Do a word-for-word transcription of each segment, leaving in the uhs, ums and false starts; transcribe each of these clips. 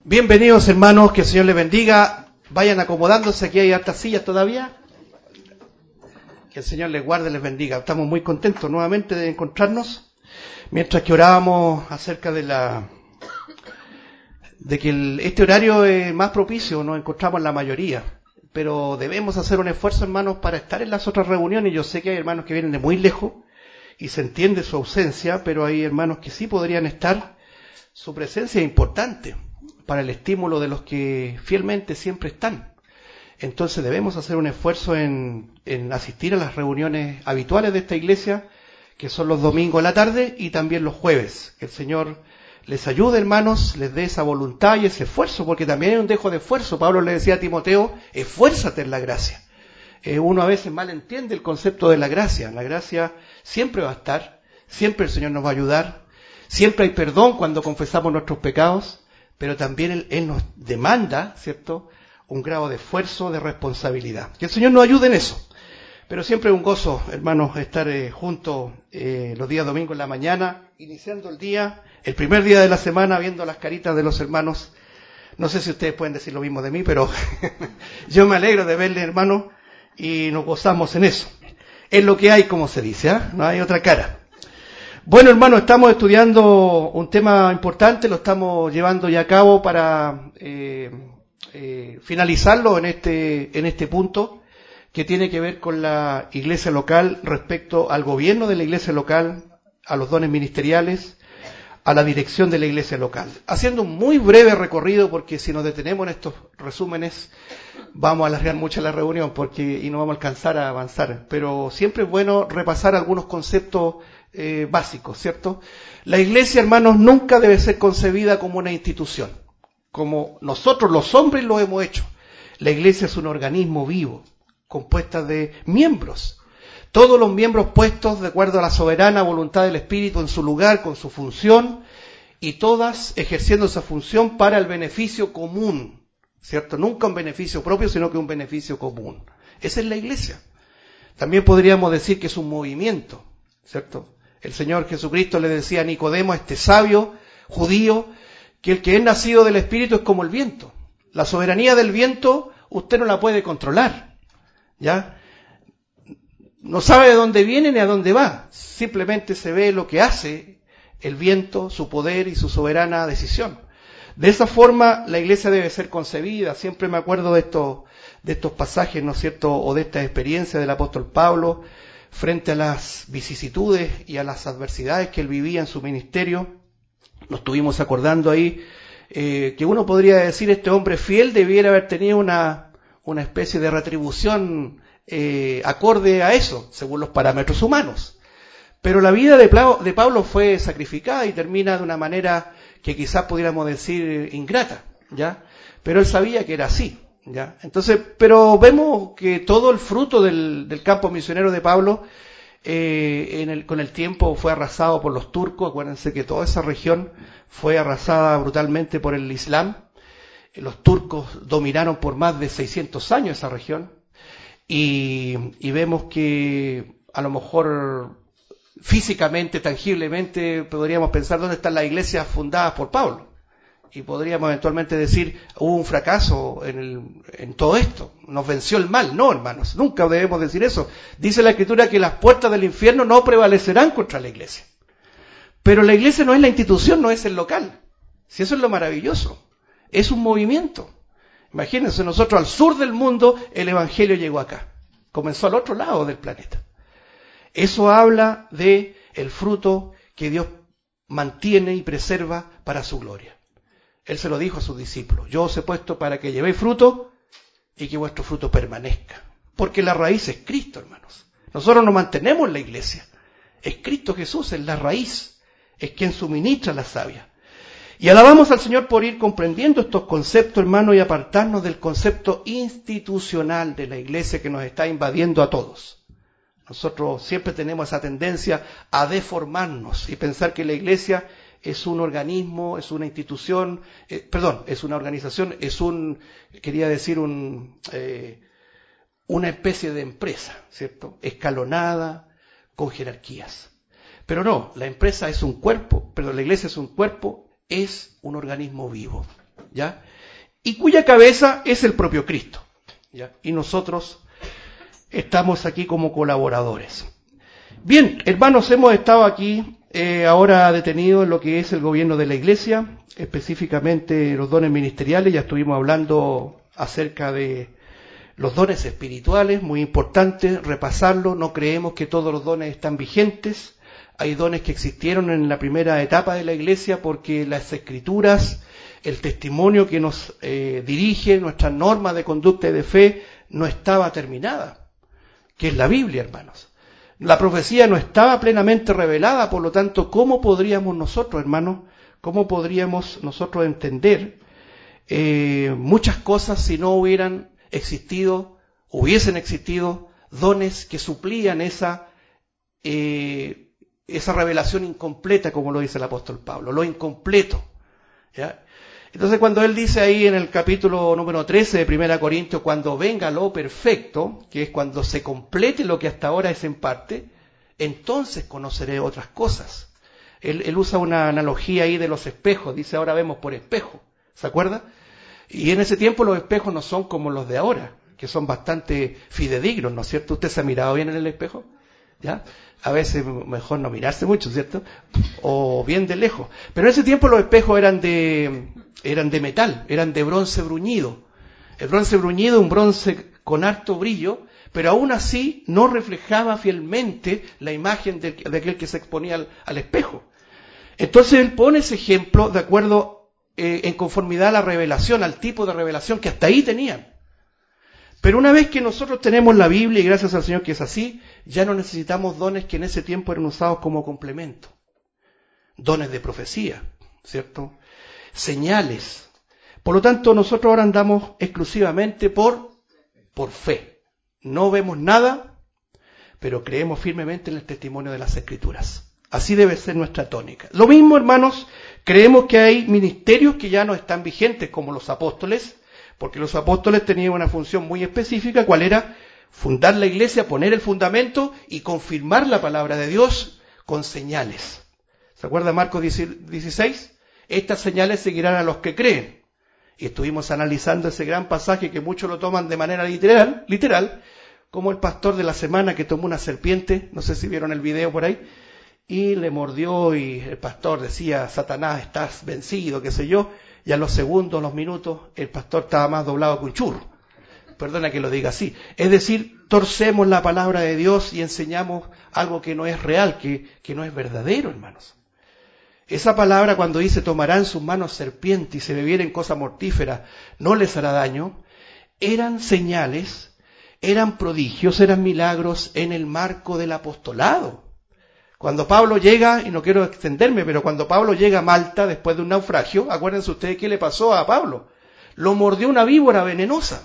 Bienvenidos, hermanos, que el Señor les bendiga. Vayan acomodándose, aquí hay hartas sillas todavía. Que el Señor les guarde y les bendiga. Estamos muy contentos nuevamente de encontrarnos. Mientras que orábamos acerca de la de que el, este horario es más propicio, nos encontramos la mayoría. Pero debemos hacer un esfuerzo, hermanos, para estar en las otras reuniones. Yo sé que hay hermanos que vienen de muy lejos y se entiende su ausencia, pero hay hermanos que sí podrían estar. Su presencia es importante para el estímulo de los que fielmente siempre están. Entonces debemos hacer un esfuerzo en, en asistir a las reuniones habituales de esta iglesia, que son los domingos a la tarde y también los jueves. Que el Señor les ayude, hermanos, les dé esa voluntad y ese esfuerzo, porque también hay un dejo de esfuerzo. Pablo le decía a Timoteo, esfuérzate en la gracia. Eh, uno a veces mal entiende el concepto de la gracia. La gracia siempre va a estar, siempre el Señor nos va a ayudar, siempre hay perdón cuando confesamos nuestros pecados, pero también Él, Él nos demanda, ¿cierto?, un grado de esfuerzo, de responsabilidad. Que el Señor nos ayude en eso. Pero siempre es un gozo, hermanos, estar eh, juntos eh, los días domingos en la mañana, iniciando el día, el primer día de la semana, viendo las caritas de los hermanos. No sé si ustedes pueden decir lo mismo de mí, pero yo me alegro de verles, hermanos, y nos gozamos en eso. Es lo que hay, como se dice, ¿eh? No hay otra cara. Bueno, hermanos, estamos estudiando un tema importante, lo estamos llevando ya a cabo para eh, eh, finalizarlo en este, en este punto, que tiene que ver con la iglesia local respecto al gobierno de la iglesia local, a los dones ministeriales, a la dirección de la iglesia local. Haciendo un muy breve recorrido, porque si nos detenemos en estos resúmenes, vamos a alargar mucho la reunión porque y no vamos a alcanzar a avanzar. Pero siempre es bueno repasar algunos conceptos eh, básicos, ¿cierto? La iglesia, hermanos, nunca debe ser concebida como una institución, como nosotros los hombres lo hemos hecho. La iglesia es un organismo vivo, compuesta de miembros. Todos los miembros puestos de acuerdo a la soberana voluntad del Espíritu en su lugar, con su función, y todas ejerciendo esa función para el beneficio común, ¿cierto? Nunca un beneficio propio, sino que un beneficio común. Esa es la iglesia. También podríamos decir que es un movimiento, ¿cierto? El Señor Jesucristo le decía a Nicodemo, a este sabio judío, que el que es nacido del Espíritu es como el viento. La soberanía del viento usted no la puede controlar, ¿ya? No sabe de dónde viene ni a dónde va. Simplemente se ve lo que hace el viento, su poder y su soberana decisión. De esa forma la iglesia debe ser concebida. Siempre me acuerdo de estos, de estos pasajes, ¿no es cierto?, o de esta experiencia del apóstol Pablo frente a las vicisitudes y a las adversidades que él vivía en su ministerio. Nos estuvimos acordando ahí eh, que uno podría decir este hombre fiel debiera haber tenido una, una especie de retribución Eh, acorde a eso, según los parámetros humanos. Pero la vida de, Pla- de Pablo fue sacrificada y termina de una manera que quizás pudiéramos decir ingrata, ¿ya? Pero él sabía que era así, ¿ya? Entonces, pero vemos que todo el fruto del, del campo misionero de Pablo eh, en el, con el tiempo fue arrasado por los turcos. Acuérdense que toda esa región fue arrasada brutalmente por el Islam. Los turcos dominaron por más de seiscientos años esa región. Y, y vemos que a lo mejor físicamente, tangiblemente, podríamos pensar dónde están las iglesias fundadas por Pablo. Y podríamos eventualmente decir, hubo un fracaso en, el, en todo esto. Nos venció el mal. No, hermanos, nunca debemos decir eso. Dice la Escritura que las puertas del infierno no prevalecerán contra la iglesia. Pero la iglesia no es la institución, no es el local. Si eso es lo maravilloso. Es un movimiento. Imagínense, nosotros al sur del mundo, el evangelio llegó acá. Comenzó al otro lado del planeta. Eso habla de el fruto que Dios mantiene y preserva para su gloria. Él se lo dijo a sus discípulos. Yo os he puesto para que llevéis fruto y que vuestro fruto permanezca. Porque la raíz es Cristo, hermanos. Nosotros no mantenemos la iglesia. Es Cristo Jesús, es la raíz. Es quien suministra la savia. Y alabamos al Señor por ir comprendiendo estos conceptos, hermanos, y apartarnos del concepto institucional de la iglesia que nos está invadiendo a todos. Nosotros siempre tenemos esa tendencia a deformarnos y pensar que la iglesia es un organismo, es una institución, eh, perdón, es una organización, es un, quería decir, un, eh, una especie de empresa, ¿cierto? Escalonada, con jerarquías. Pero no, la empresa es un cuerpo, perdón, la iglesia es un cuerpo, es un organismo vivo. ¿ya? Y cuya cabeza es el propio Cristo, ¿ya? Y nosotros estamos aquí como colaboradores. Bien, hermanos, hemos estado aquí eh, ahora detenidos en lo que es el gobierno de la Iglesia, específicamente los dones ministeriales. Ya estuvimos hablando acerca de los dones espirituales, muy importante repasarlo. No creemos que todos los dones están vigentes. Hay dones que existieron en la primera etapa de la Iglesia porque las Escrituras, el testimonio que nos eh, dirige, nuestra norma de conducta y de fe, no estaba terminada, que es la Biblia, hermanos. La profecía no estaba plenamente revelada, por lo tanto, ¿cómo podríamos nosotros, hermanos, cómo podríamos nosotros entender eh, muchas cosas si no hubieran existido, hubiesen existido dones que suplían esa, eh, esa revelación incompleta, como lo dice el apóstol Pablo, lo incompleto, ¿ya? Entonces, cuando él dice ahí en el capítulo número trece de Primera Corintios, cuando venga lo perfecto, que es cuando se complete lo que hasta ahora es en parte, entonces conoceré otras cosas. Él, él usa una analogía ahí de los espejos, dice ahora vemos por espejo, ¿se acuerda? Y en ese tiempo los espejos no son como los de ahora, que son bastante fidedignos, ¿no es cierto? ¿Usted se ha mirado bien en el espejo? ¿Ya? A veces mejor no mirarse mucho, ¿cierto? O bien de lejos. Pero en ese tiempo los espejos eran de, eran de metal, eran de bronce bruñido. El bronce bruñido, un bronce con harto brillo, pero aún así no reflejaba fielmente la imagen de, de aquel que se exponía al, al espejo. Entonces él pone ese ejemplo de acuerdo, eh, en conformidad a la revelación, al tipo de revelación que hasta ahí tenían. Pero una vez que nosotros tenemos la Biblia, y gracias al Señor que es así, ya no necesitamos dones que en ese tiempo eran usados como complemento. Dones de profecía, ¿cierto? Señales. Por lo tanto, nosotros ahora andamos exclusivamente por, por fe. No vemos nada, pero creemos firmemente en el testimonio de las Escrituras. Así debe ser nuestra tónica. Lo mismo, hermanos, creemos que hay ministerios que ya no están vigentes, como los apóstoles, porque los apóstoles tenían una función muy específica, ¿cuál era? Fundar la iglesia, poner el fundamento y confirmar la palabra de Dios con señales. ¿Se acuerda Marcos dieciséis? Estas señales seguirán a los que creen. Y estuvimos analizando ese gran pasaje que muchos lo toman de manera literal, literal, como el pastor de la semana que tomó una serpiente, no sé si vieron el video por ahí, y le mordió y el pastor decía, Satanás, estás vencido, qué sé yo, y a los segundos, los minutos, el pastor estaba más doblado que un churro. Perdona que lo diga así. Es decir, torcemos la palabra de Dios y enseñamos algo que no es real, que, que no es verdadero, hermanos. Esa palabra cuando dice, tomarán en sus manos serpiente y se bebieren cosa mortífera, no les hará daño, eran señales, eran prodigios, eran milagros en el marco del apostolado. Cuando Pablo llega, y no quiero extenderme, pero cuando Pablo llega a Malta después de un naufragio, acuérdense ustedes qué le pasó a Pablo. Lo mordió una víbora venenosa.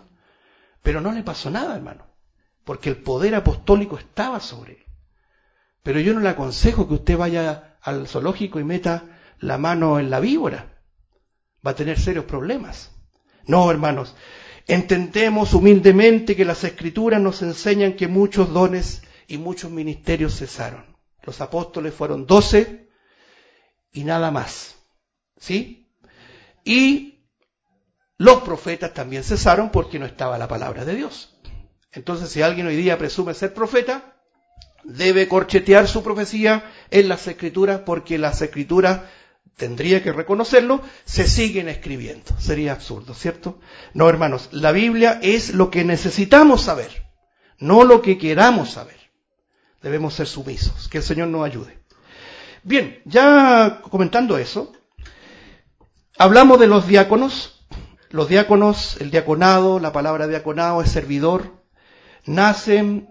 Pero no le pasó nada, hermano, porque el poder apostólico estaba sobre él. Pero yo no le aconsejo que usted vaya al zoológico y meta la mano en la víbora. Va a tener serios problemas. No, hermanos, entendemos humildemente que las Escrituras nos enseñan que muchos dones y muchos ministerios cesaron. Los apóstoles fueron doce y nada más, ¿sí? Y los profetas también cesaron porque no estaba la palabra de Dios. Entonces, si alguien hoy día presume ser profeta, debe corchetear su profecía en las Escrituras, porque las Escrituras, tendría que reconocerlo, se siguen escribiendo. Sería absurdo, ¿cierto? No, hermanos, la Biblia es lo que necesitamos saber, no lo que queramos saber. Debemos ser sumisos. Que el Señor nos ayude. Bien, ya comentando eso, hablamos de los diáconos. Los diáconos, el diaconado, la palabra diaconado es servidor, nacen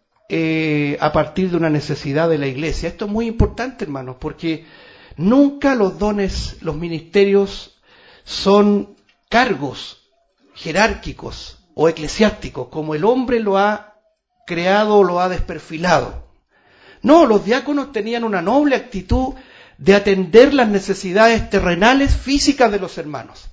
eh, a partir de una necesidad de la iglesia. Esto es muy importante, hermanos, porque nunca los dones, los ministerios son cargos jerárquicos o eclesiásticos, como el hombre lo ha creado o lo ha desperfilado. No, los diáconos tenían una noble actitud de atender las necesidades terrenales, físicas de los hermanos.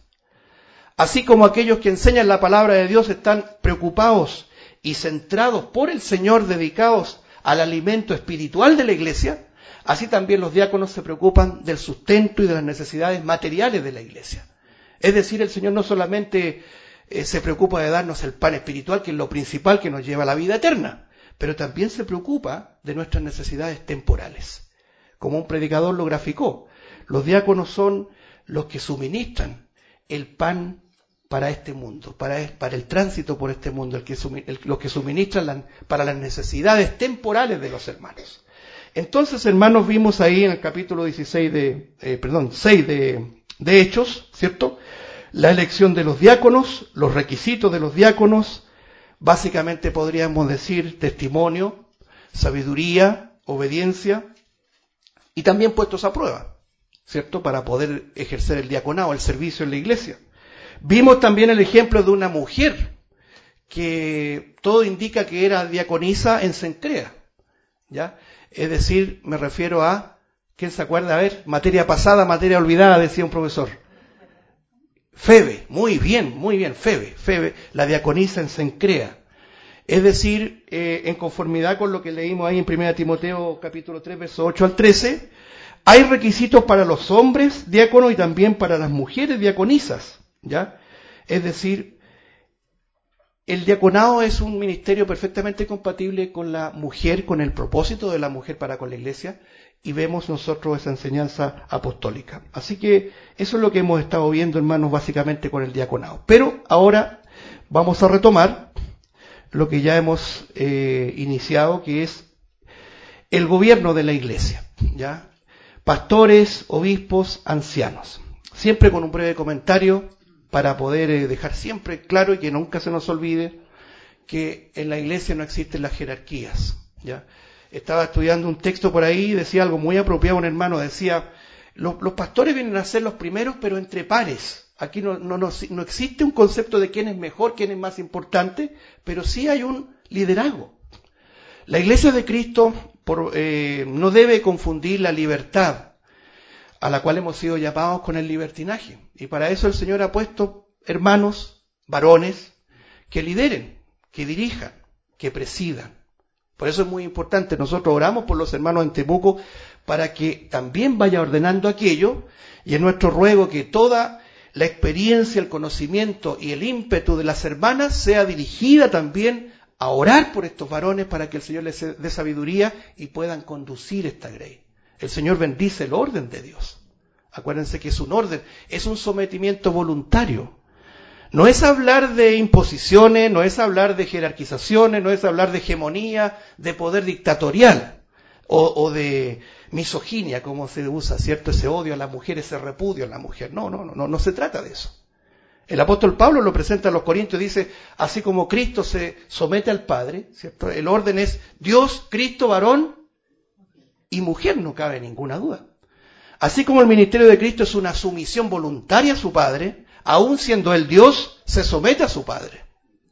Así como aquellos que enseñan la palabra de Dios están preocupados y centrados por el Señor, dedicados al alimento espiritual de la iglesia, así también los diáconos se preocupan del sustento y de las necesidades materiales de la iglesia. Es decir, el Señor no solamente eh, se preocupa de darnos el pan espiritual, que es lo principal que nos lleva a la vida eterna, pero también se preocupa de nuestras necesidades temporales. Como un predicador lo graficó, los diáconos son los que suministran el pan para este mundo, para, para el tránsito por este mundo, el que, el, los que suministran la, para las necesidades temporales de los hermanos. Entonces, hermanos, vimos ahí en el capítulo dieciséis de, eh, perdón, seis de, de Hechos, ¿cierto? La elección de los diáconos, los requisitos de los diáconos, básicamente podríamos decir testimonio, sabiduría, obediencia, y también puestos a prueba, ¿cierto? Para poder ejercer el diaconado, el servicio en la iglesia. Vimos también el ejemplo de una mujer que todo indica que era diaconisa en Cencrea, ¿ya? Es decir, me refiero a, ¿quién se acuerda? A ver, materia pasada, materia olvidada, decía un profesor. Febe, muy bien, muy bien, Febe, Febe, la diaconisa en Cencrea. Es decir, eh, en conformidad con lo que leímos ahí en primera Timoteo capítulo tres, versos ocho al trece, hay requisitos para los hombres diáconos y también para las mujeres diaconisas, ¿ya? Es decir, el diaconado es un ministerio perfectamente compatible con la mujer, con el propósito de la mujer para con la iglesia, y vemos nosotros esa enseñanza apostólica. Así que eso es lo que hemos estado viendo, hermanos, básicamente con el diaconado. Pero ahora vamos a retomar lo que ya hemos eh, iniciado, que es el gobierno de la iglesia, ¿ya? Pastores, obispos, ancianos. Siempre con un breve comentario para poder eh, dejar siempre claro y que nunca se nos olvide que en la iglesia no existen las jerarquías, ¿ya? Estaba estudiando un texto por ahí y decía algo muy apropiado un hermano, decía, los, los pastores vienen a ser los primeros, pero entre pares. Aquí no, no, no, no existe un concepto de quién es mejor, quién es más importante, pero sí hay un liderazgo. La iglesia de Cristo por, eh, no debe confundir la libertad a la cual hemos sido llamados con el libertinaje. Y para eso el Señor ha puesto hermanos, varones, que lideren, que dirijan, que presidan. Por eso es muy importante, nosotros oramos por los hermanos en Temuco para que también vaya ordenando aquello, y es nuestro ruego que toda la experiencia, el conocimiento y el ímpetu de las hermanas sea dirigida también a orar por estos varones para que el Señor les dé sabiduría y puedan conducir esta grey. El Señor bendice el orden de Dios. Acuérdense que es un orden, es un sometimiento voluntario. No es hablar de imposiciones, no es hablar de jerarquizaciones, no es hablar de hegemonía, de poder dictatorial o, o de misoginia, como se usa, ¿cierto? Ese odio a la mujer, ese repudio a la mujer. No, no, no, no, no se trata de eso. El apóstol Pablo lo presenta a los Corintios y dice, así como Cristo se somete al Padre, ¿cierto? El orden es Dios, Cristo, varón y mujer, no cabe ninguna duda. Así como el ministerio de Cristo es una sumisión voluntaria a su Padre, aun siendo Él Dios, se somete a su Padre.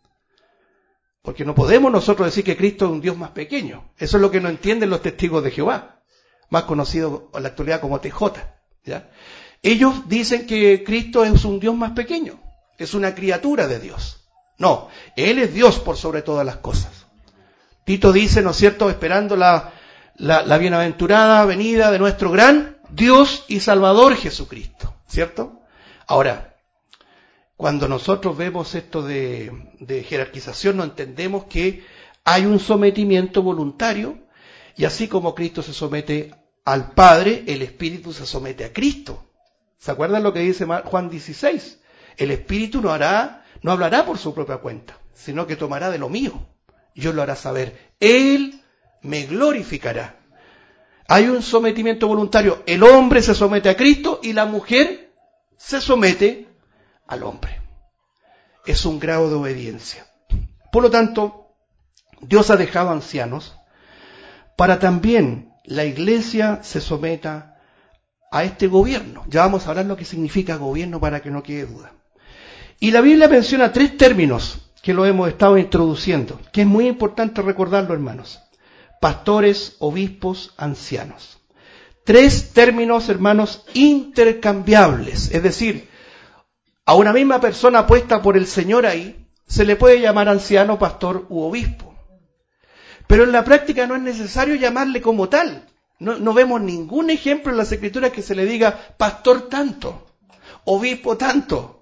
Porque no podemos nosotros decir que Cristo es un Dios más pequeño. Eso es lo que no entienden los testigos de Jehová, más conocidos en la actualidad como T J, ¿ya? Ellos dicen que Cristo es un Dios más pequeño, es una criatura de Dios. No, Él es Dios por sobre todas las cosas. Tito dice, ¿no es cierto?, esperando la, la, la bienaventurada venida de nuestro gran Dios y Salvador Jesucristo, ¿cierto? Ahora, cuando nosotros vemos esto de, de jerarquización, no entendemos que hay un sometimiento voluntario, y así como Cristo se somete al Padre, el Espíritu se somete a Cristo. ¿Se acuerdan lo que dice Juan dieciséis? El Espíritu no hará, no hablará por su propia cuenta, sino que tomará de lo mío. Yo lo hará saber. Él me glorificará. Hay un sometimiento voluntario. El hombre se somete a Cristo y la mujer se somete al hombre. Es un grado de obediencia. Por lo tanto, Dios ha dejado ancianos para también la iglesia se someta a este gobierno. Ya vamos a hablar lo que significa gobierno para que no quede duda. Y la Biblia menciona tres términos que lo hemos estado introduciendo, que es muy importante recordarlo, hermanos. Pastores, obispos, ancianos. Tres términos, hermanos, intercambiables. Es decir, a una misma persona puesta por el Señor ahí, se le puede llamar anciano, pastor u obispo. Pero en la práctica no es necesario llamarle como tal. No, no vemos ningún ejemplo en las Escrituras que se le diga pastor tanto, obispo tanto,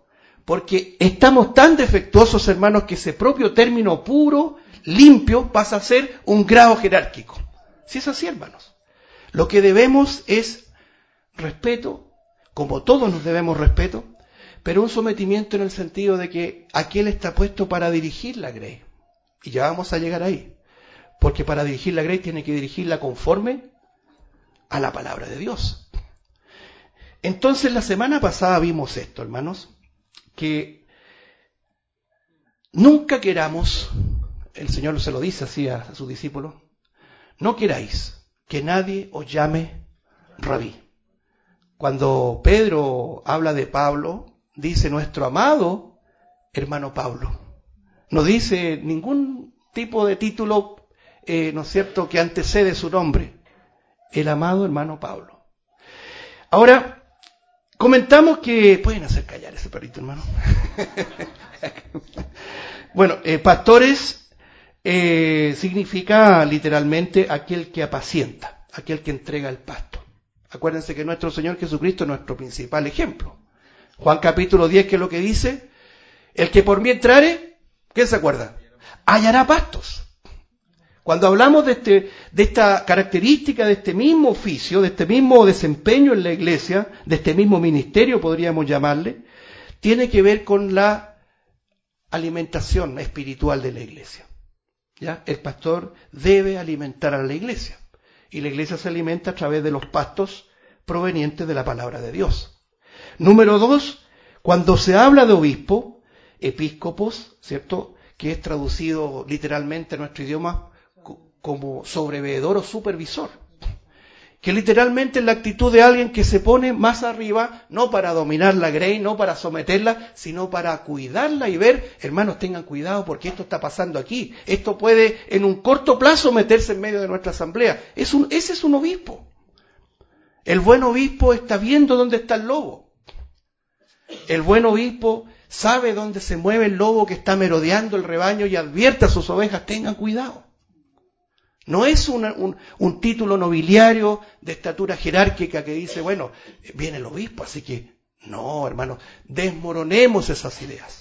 Porque estamos tan defectuosos, hermanos, que ese propio término puro, limpio, pasa a ser un grado jerárquico. Si es así, hermanos. Lo que debemos es respeto, como todos nos debemos respeto, pero un sometimiento en el sentido de que aquel está puesto para dirigir la grey. Y ya vamos a llegar ahí. Porque para dirigir la grey tiene que dirigirla conforme a la palabra de Dios. Entonces la semana pasada vimos esto, hermanos, que nunca queramos, el Señor se lo dice así a, a sus discípulos, no queráis que nadie os llame rabí. Cuando Pedro habla de Pablo, dice nuestro amado hermano Pablo. No dice ningún tipo de título, eh, ¿no es cierto?, que antecede su nombre. El amado hermano Pablo. Ahora, comentamos que... ¿Pueden hacer callar ese perrito, hermano? Bueno, eh, pastores eh, significa literalmente aquel que apacienta, aquel que entrega el pasto. Acuérdense que nuestro Señor Jesucristo es nuestro principal ejemplo. Juan capítulo diez, ¿qué es lo que dice? El que por mí entrare, ¿quién se acuerda? Hallará pastos. Cuando hablamos de, este, de esta característica, de este mismo oficio, de este mismo desempeño en la iglesia, de este mismo ministerio, podríamos llamarle, tiene que ver con la alimentación espiritual de la iglesia. ¿Ya? El pastor debe alimentar a la iglesia. Y la iglesia se alimenta a través de los pastos provenientes de la palabra de Dios. Número dos, cuando se habla de obispo, episcopos, ¿cierto?, que es traducido literalmente a nuestro idioma como sobreveedor o supervisor, que literalmente es la actitud de alguien que se pone más arriba, no para dominar la grey, no para someterla, sino para cuidarla y ver, hermanos, tengan cuidado porque esto está pasando aquí, esto puede en un corto plazo meterse en medio de nuestra asamblea. Es un, ese es un obispo. El buen obispo está viendo dónde está el lobo. El buen obispo sabe dónde se mueve el lobo que está merodeando el rebaño y advierte a sus ovejas, tengan cuidado. No es una, un, un título nobiliario de estatura jerárquica que dice, bueno, viene el obispo, así que, no, hermanos, desmoronemos esas ideas.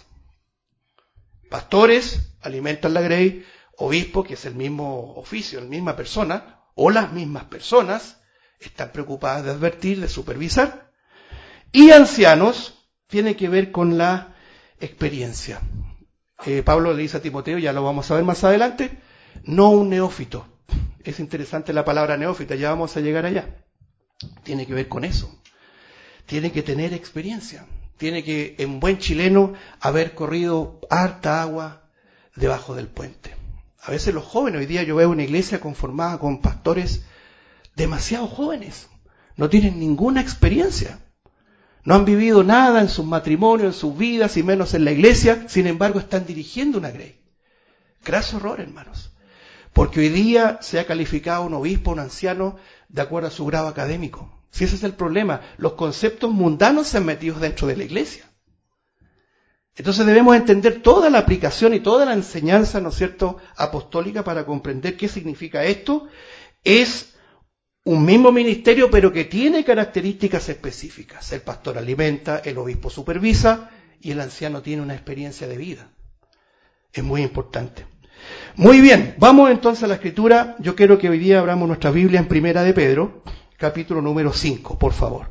Pastores alimentan la grey, obispo, que es el mismo oficio, la misma persona, o las mismas personas, están preocupadas de advertir, de supervisar. Y ancianos, tiene que ver con la experiencia. Eh, Pablo le dice a Timoteo, ya lo vamos a ver más adelante, no un neófito. Es interesante la palabra neófita, ya vamos a llegar allá. Tiene que ver con eso. Tiene que tener experiencia. Tiene que, en buen chileno, haber corrido harta agua debajo del puente. A veces los jóvenes, hoy día yo veo una iglesia conformada con pastores demasiado jóvenes. No tienen ninguna experiencia. No han vivido nada en sus matrimonios, en sus vidas, y menos en la iglesia. Sin embargo, están dirigiendo una grey. Graso error, hermanos. Porque hoy día se ha calificado un obispo, un anciano, de acuerdo a su grado académico. Si ese es el problema, los conceptos mundanos se han metido dentro de la iglesia. Entonces debemos entender toda la aplicación y toda la enseñanza, ¿no es cierto?, apostólica para comprender qué significa esto. Es un mismo ministerio, pero que tiene características específicas. El pastor alimenta, el obispo supervisa y el anciano tiene una experiencia de vida. Es muy importante. Muy bien, vamos entonces a la escritura. Yo quiero que hoy día abramos nuestra Biblia en Primera de Pedro, capítulo número cinco, por favor.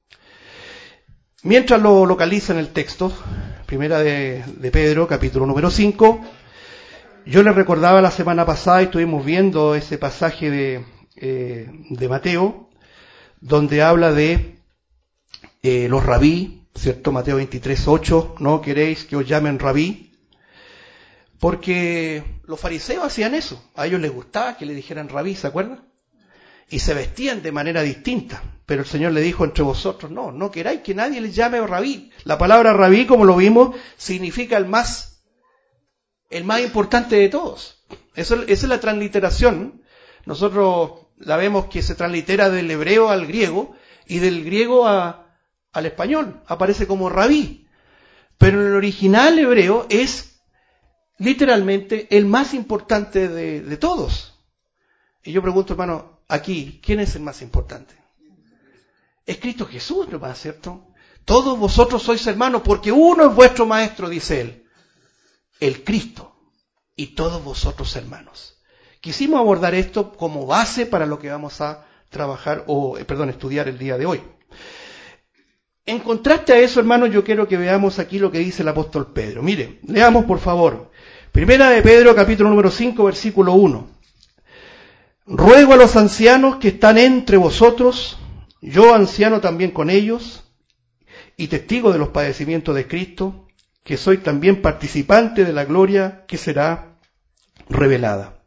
Mientras lo localizan el texto, Primera de, de Pedro, capítulo número cinco, yo les recordaba la semana pasada, y estuvimos viendo ese pasaje de, eh, de Mateo, donde habla de eh, los rabí, ¿cierto? Mateo veintitrés, ocho, no queréis que os llamen rabí. Porque los fariseos hacían eso. A ellos les gustaba que le dijeran rabí, ¿se acuerdan? Y se vestían de manera distinta. Pero el Señor le dijo entre vosotros, no, no queráis que nadie les llame rabí. La palabra rabí, como lo vimos, significa el más, el más importante de todos. Eso, esa es la transliteración. Nosotros la vemos que se translitera del hebreo al griego y del griego a, al español. Aparece como rabí. Pero en el original hebreo es literalmente el más importante de, de todos. Y yo pregunto, hermano, aquí, ¿quién es el más importante? Es Cristo Jesús, ¿no? ¿Cierto? Todos vosotros sois hermanos porque uno es vuestro maestro, dice él, el Cristo, y todos vosotros hermanos. Quisimos abordar esto como base para lo que vamos a trabajar, o eh, perdón, estudiar el día de hoy. En contraste a eso, hermanos, yo quiero que veamos aquí lo que dice el apóstol Pedro. Mire, leamos por favor. Primera de Pedro, capítulo número cinco, versículo uno. Ruego a los ancianos que están entre vosotros, yo anciano también con ellos, y testigo de los padecimientos de Cristo, que soy también participante de la gloria que será revelada.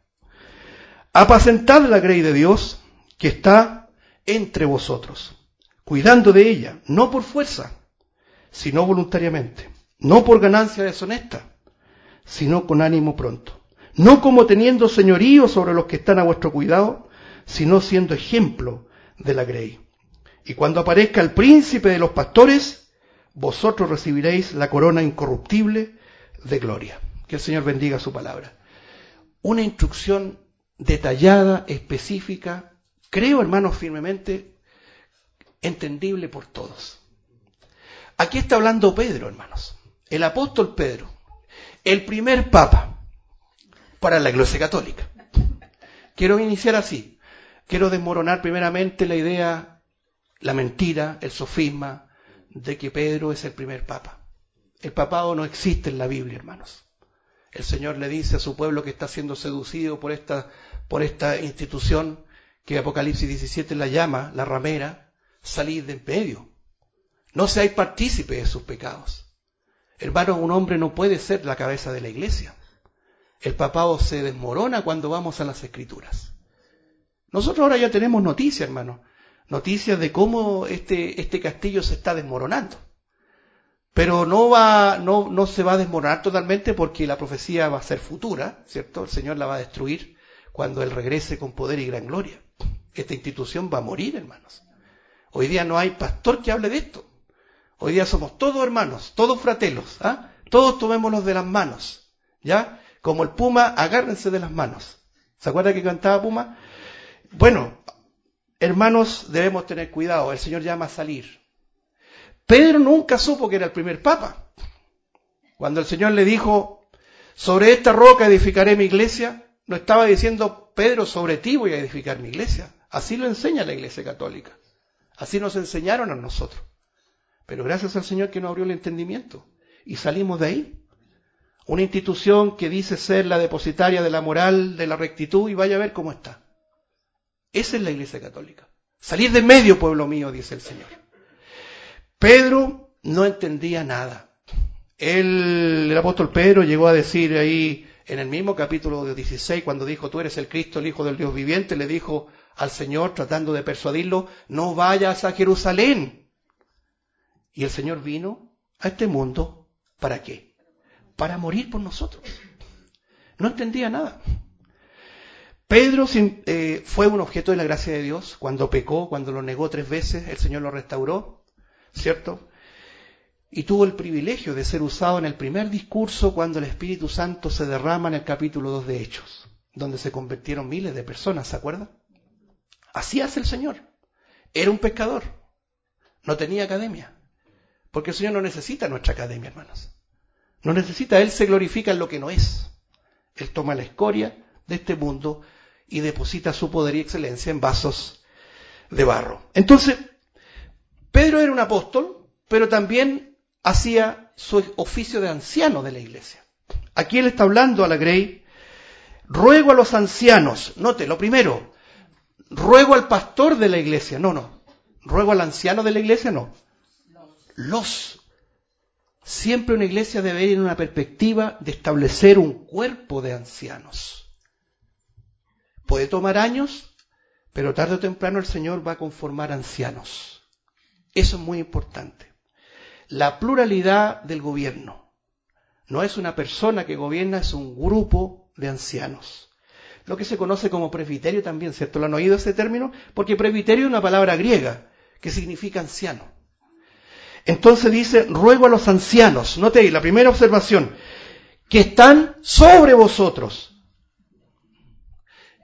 Apacentad la grey de Dios que está entre vosotros, cuidando de ella, no por fuerza, sino voluntariamente, no por ganancia deshonesta, sino con ánimo pronto, no como teniendo señorío sobre los que están a vuestro cuidado, sino siendo ejemplo de la grey. Y cuando aparezca el príncipe de los pastores, vosotros recibiréis la corona incorruptible de gloria. Que el Señor bendiga su palabra. Una instrucción detallada, específica, creo, hermanos, firmemente entendible por todos. Aquí está hablando Pedro, hermanos, el apóstol Pedro, el primer papa para la Iglesia Católica. Quiero iniciar así. Quiero desmoronar primeramente la idea, la mentira, el sofisma de que Pedro es el primer papa. El papado no existe en la Biblia, hermanos. El Señor le dice a su pueblo que está siendo seducido por esta, por esta institución que Apocalipsis diecisiete la llama, la ramera, salid de en medio. No seáis partícipes de sus pecados. Hermanos, un hombre no puede ser la cabeza de la iglesia. El papado se desmorona cuando vamos a las Escrituras. Nosotros ahora ya tenemos noticias, hermanos. Noticias de cómo este, este castillo se está desmoronando. Pero no va, no, no se va a desmoronar totalmente porque la profecía va a ser futura, ¿cierto? El Señor la va a destruir cuando Él regrese con poder y gran gloria. Esta institución va a morir, hermanos. Hoy día no hay pastor que hable de esto. Hoy día somos todos hermanos, todos fratelos, ¿ah? Todos tomémonos de las manos, ¿ya? Como el Puma, agárrense de las manos. ¿Se acuerda que cantaba Puma? Bueno, hermanos, debemos tener cuidado. El Señor llama a salir. Pedro nunca supo que era el primer papa. Cuando el Señor le dijo, sobre esta roca edificaré mi iglesia, no estaba diciendo, Pedro, sobre ti voy a edificar mi iglesia. Así lo enseña la Iglesia Católica. Así nos enseñaron a nosotros. Pero gracias al Señor que nos abrió el entendimiento. Y salimos de ahí. Una institución que dice ser la depositaria de la moral, de la rectitud, y vaya a ver cómo está. Esa es la Iglesia Católica. Salir de medio, pueblo mío, dice el Señor. Pedro no entendía nada. Él, el apóstol Pedro llegó a decir ahí, en el mismo capítulo dieciséis, cuando dijo, tú eres el Cristo, el Hijo del Dios viviente, le dijo al Señor, tratando de persuadirlo, no vayas a Jerusalén. Y el Señor vino a este mundo, ¿para qué? Para morir por nosotros. No entendía nada. Pedro eh, fue un objeto de la gracia de Dios. Cuando pecó, cuando lo negó tres veces, el Señor lo restauró, ¿cierto? Y tuvo el privilegio de ser usado en el primer discurso cuando el Espíritu Santo se derrama en el capítulo dos de Hechos, donde se convirtieron miles de personas, ¿se acuerdan? Así hace el Señor. Era un pescador. No tenía academia. Porque el Señor no necesita nuestra academia, hermanos. No necesita. Él se glorifica en lo que no es. Él toma la escoria de este mundo y deposita su poder y excelencia en vasos de barro. Entonces, Pedro era un apóstol, pero también hacía su oficio de anciano de la iglesia. Aquí él está hablando a la Grey. Ruego a los ancianos. Note, lo primero, ruego al pastor de la iglesia. No, no. Ruego al anciano de la iglesia, no. Los. Siempre una iglesia debe ir en una perspectiva de establecer un cuerpo de ancianos. Puede tomar años, pero tarde o temprano el Señor va a conformar ancianos. Eso es muy importante. La pluralidad del gobierno. No es una persona que gobierna, es un grupo de ancianos. Lo que se conoce como presbiterio también, ¿cierto? ¿Lo han oído ese término? Porque presbiterio es una palabra griega que significa anciano. Entonces dice, ruego a los ancianos, note ahí la primera observación, que están sobre vosotros.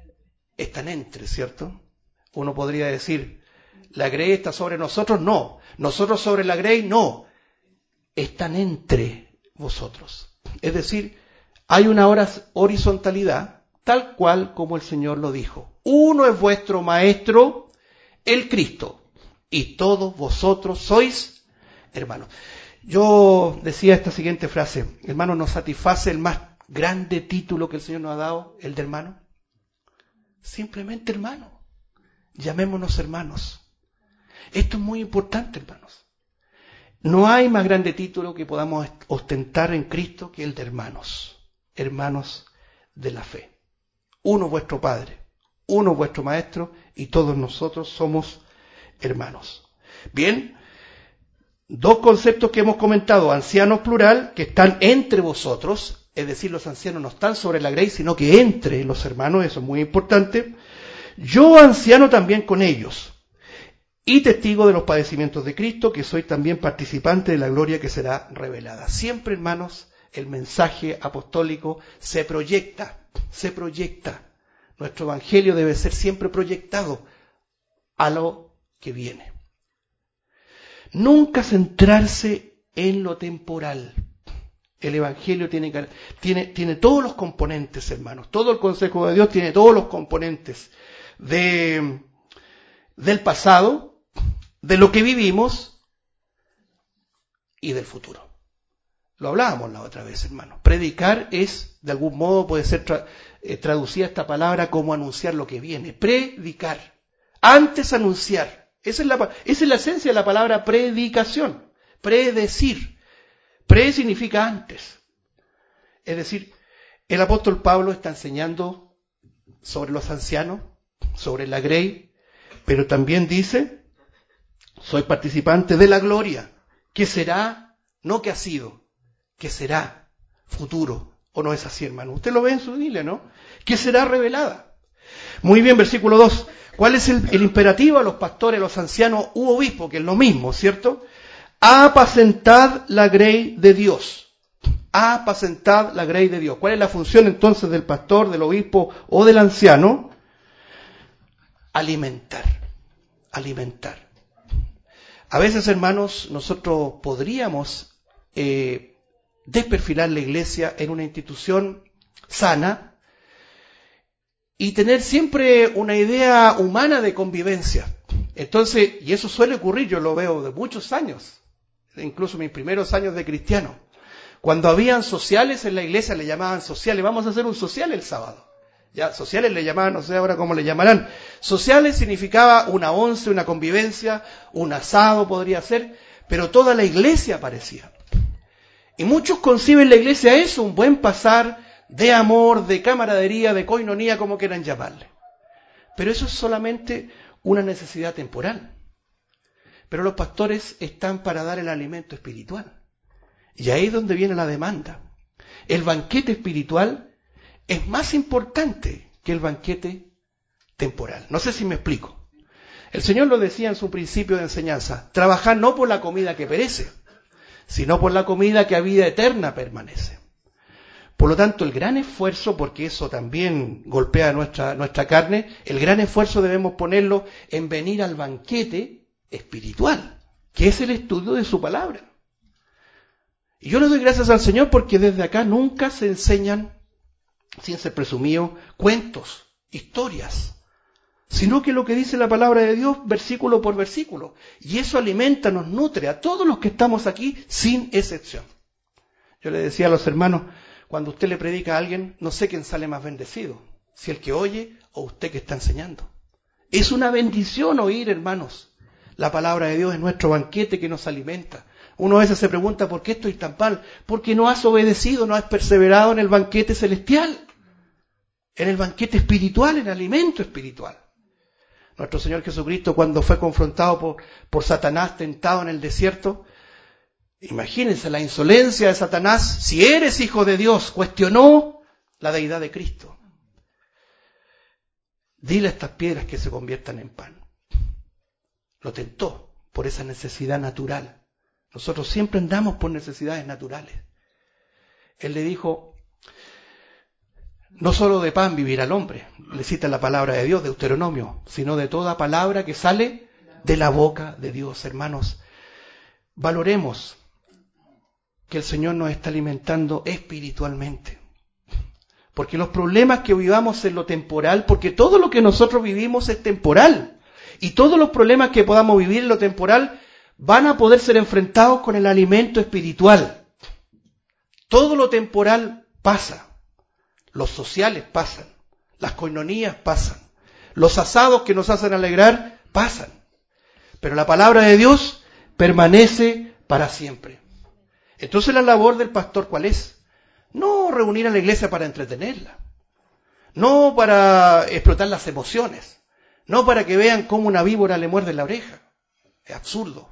Están entre, ¿cierto? Uno podría decir, ¿la Grey está sobre nosotros? No, Nosotros sobre la grey, no. Están entre vosotros. Es decir, hay una horizontalidad, tal cual como el Señor lo dijo. Uno es vuestro maestro, el Cristo, y todos vosotros sois hermanos. Yo decía esta siguiente frase: hermano, ¿nos satisface el más grande título que el Señor nos ha dado, el de hermano? Simplemente hermano. Llamémonos hermanos. Esto es muy importante, hermanos. No hay más grande título que podamos ostentar en Cristo que el de hermanos. Hermanos de la fe. Uno vuestro Padre, uno vuestro Maestro, y todos nosotros somos hermanos. Bien, dos conceptos que hemos comentado: ancianos plural, que están entre vosotros, es decir, los ancianos no están sobre la grey, sino que entre los hermanos, eso es muy importante. Yo anciano también con ellos, y testigo de los padecimientos de Cristo, que soy también participante de la gloria que será revelada. Siempre, hermanos, el mensaje apostólico se proyecta, se proyecta. Nuestro evangelio debe ser siempre proyectado a lo que viene. Nunca centrarse en lo temporal. El evangelio tiene, tiene, tiene todos los componentes, hermanos. Todo el consejo de Dios tiene todos los componentes de, del pasado, de lo que vivimos y del futuro. Lo hablábamos la otra vez, hermano. Predicar es, de algún modo, puede ser tra- eh, traducida esta palabra como anunciar lo que viene. Predicar. Antes anunciar. Esa es la, esa es la esencia de la palabra predicación. Predecir. Pre significa antes. Es decir, el apóstol Pablo está enseñando sobre los ancianos, sobre la grey, pero también dice: soy participante de la gloria, que será, no que ha sido, que será futuro. ¿O no es así, hermano? Usted lo ve en su Biblia, ¿no? Que será revelada. Muy bien, versículo dos. ¿Cuál es el, el imperativo a los pastores, a los ancianos u obispos? Que es lo mismo, ¿cierto? Apacentad la grey de Dios. Apacentad la grey de Dios. ¿Cuál es la función entonces del pastor, del obispo o del anciano? Alimentar. Alimentar. A veces, hermanos, nosotros podríamos eh, desperfilar la iglesia en una institución sana y tener siempre una idea humana de convivencia. Entonces, y eso suele ocurrir, yo lo veo de muchos años, incluso mis primeros años de cristiano. Cuando habían sociales en la iglesia, le llamaban sociales. Vamos a hacer un social el sábado. Ya, sociales le llamaban, no sé ahora cómo le llamarán. Sociales significaba una once, una convivencia, un asado podría ser, pero toda la iglesia aparecía. Y muchos conciben la iglesia eso, un buen pasar de amor, de camaradería, de coinonía, como quieran llamarle. Pero eso es solamente una necesidad temporal. Pero los pastores están para dar el alimento espiritual. Y ahí es donde viene la demanda. El banquete espiritual es más importante que el banquete temporal. No sé si me explico. El Señor lo decía en su principio de enseñanza: trabajad no por la comida que perece, sino por la comida que a vida eterna permanece. Por lo tanto, el gran esfuerzo, porque eso también golpea nuestra, nuestra carne, el gran esfuerzo debemos ponerlo en venir al banquete espiritual, que es el estudio de su palabra. Y yo le doy gracias al Señor porque desde acá nunca se enseñan, sin ser presumido, cuentos, historias, sino que lo que dice la palabra de Dios, versículo por versículo. Y eso alimenta, nos nutre a todos los que estamos aquí, sin excepción. Yo le decía a los hermanos, cuando usted le predica a alguien, no sé quién sale más bendecido, si el que oye o usted que está enseñando. Es una bendición oír, hermanos. La palabra de Dios es nuestro banquete que nos alimenta. Uno a veces se pregunta, ¿por qué estoy tan mal? Porque no has obedecido, no has perseverado en el banquete celestial, en el banquete espiritual, en el alimento espiritual. Nuestro Señor Jesucristo, cuando fue confrontado por, por Satanás, tentado en el desierto, imagínense la insolencia de Satanás. Si eres hijo de Dios, cuestionó la deidad de Cristo. Dile a estas piedras que se conviertan en pan. Lo tentó por esa necesidad natural. Nosotros siempre andamos por necesidades naturales. Él le dijo, no solo de pan vivirá el hombre, le cita la palabra de Dios, Deuteronomio, sino de toda palabra que sale de la boca de Dios, hermanos. valoremos que el Señor nos está alimentando espiritualmente. Porque los problemas que vivamos en lo temporal, porque todo lo que nosotros vivimos es temporal, y todos los problemas que podamos vivir en lo temporal van a poder ser enfrentados con el alimento espiritual. Todo lo temporal pasa, los sociales pasan, las coinonías pasan, los asados que nos hacen alegrar pasan, pero la palabra de Dios permanece para siempre. Entonces la labor del pastor, ¿cuál es? No reunir a la iglesia para entretenerla, no para explotar las emociones, no para que vean cómo una víbora le muerde la oreja. Es absurdo.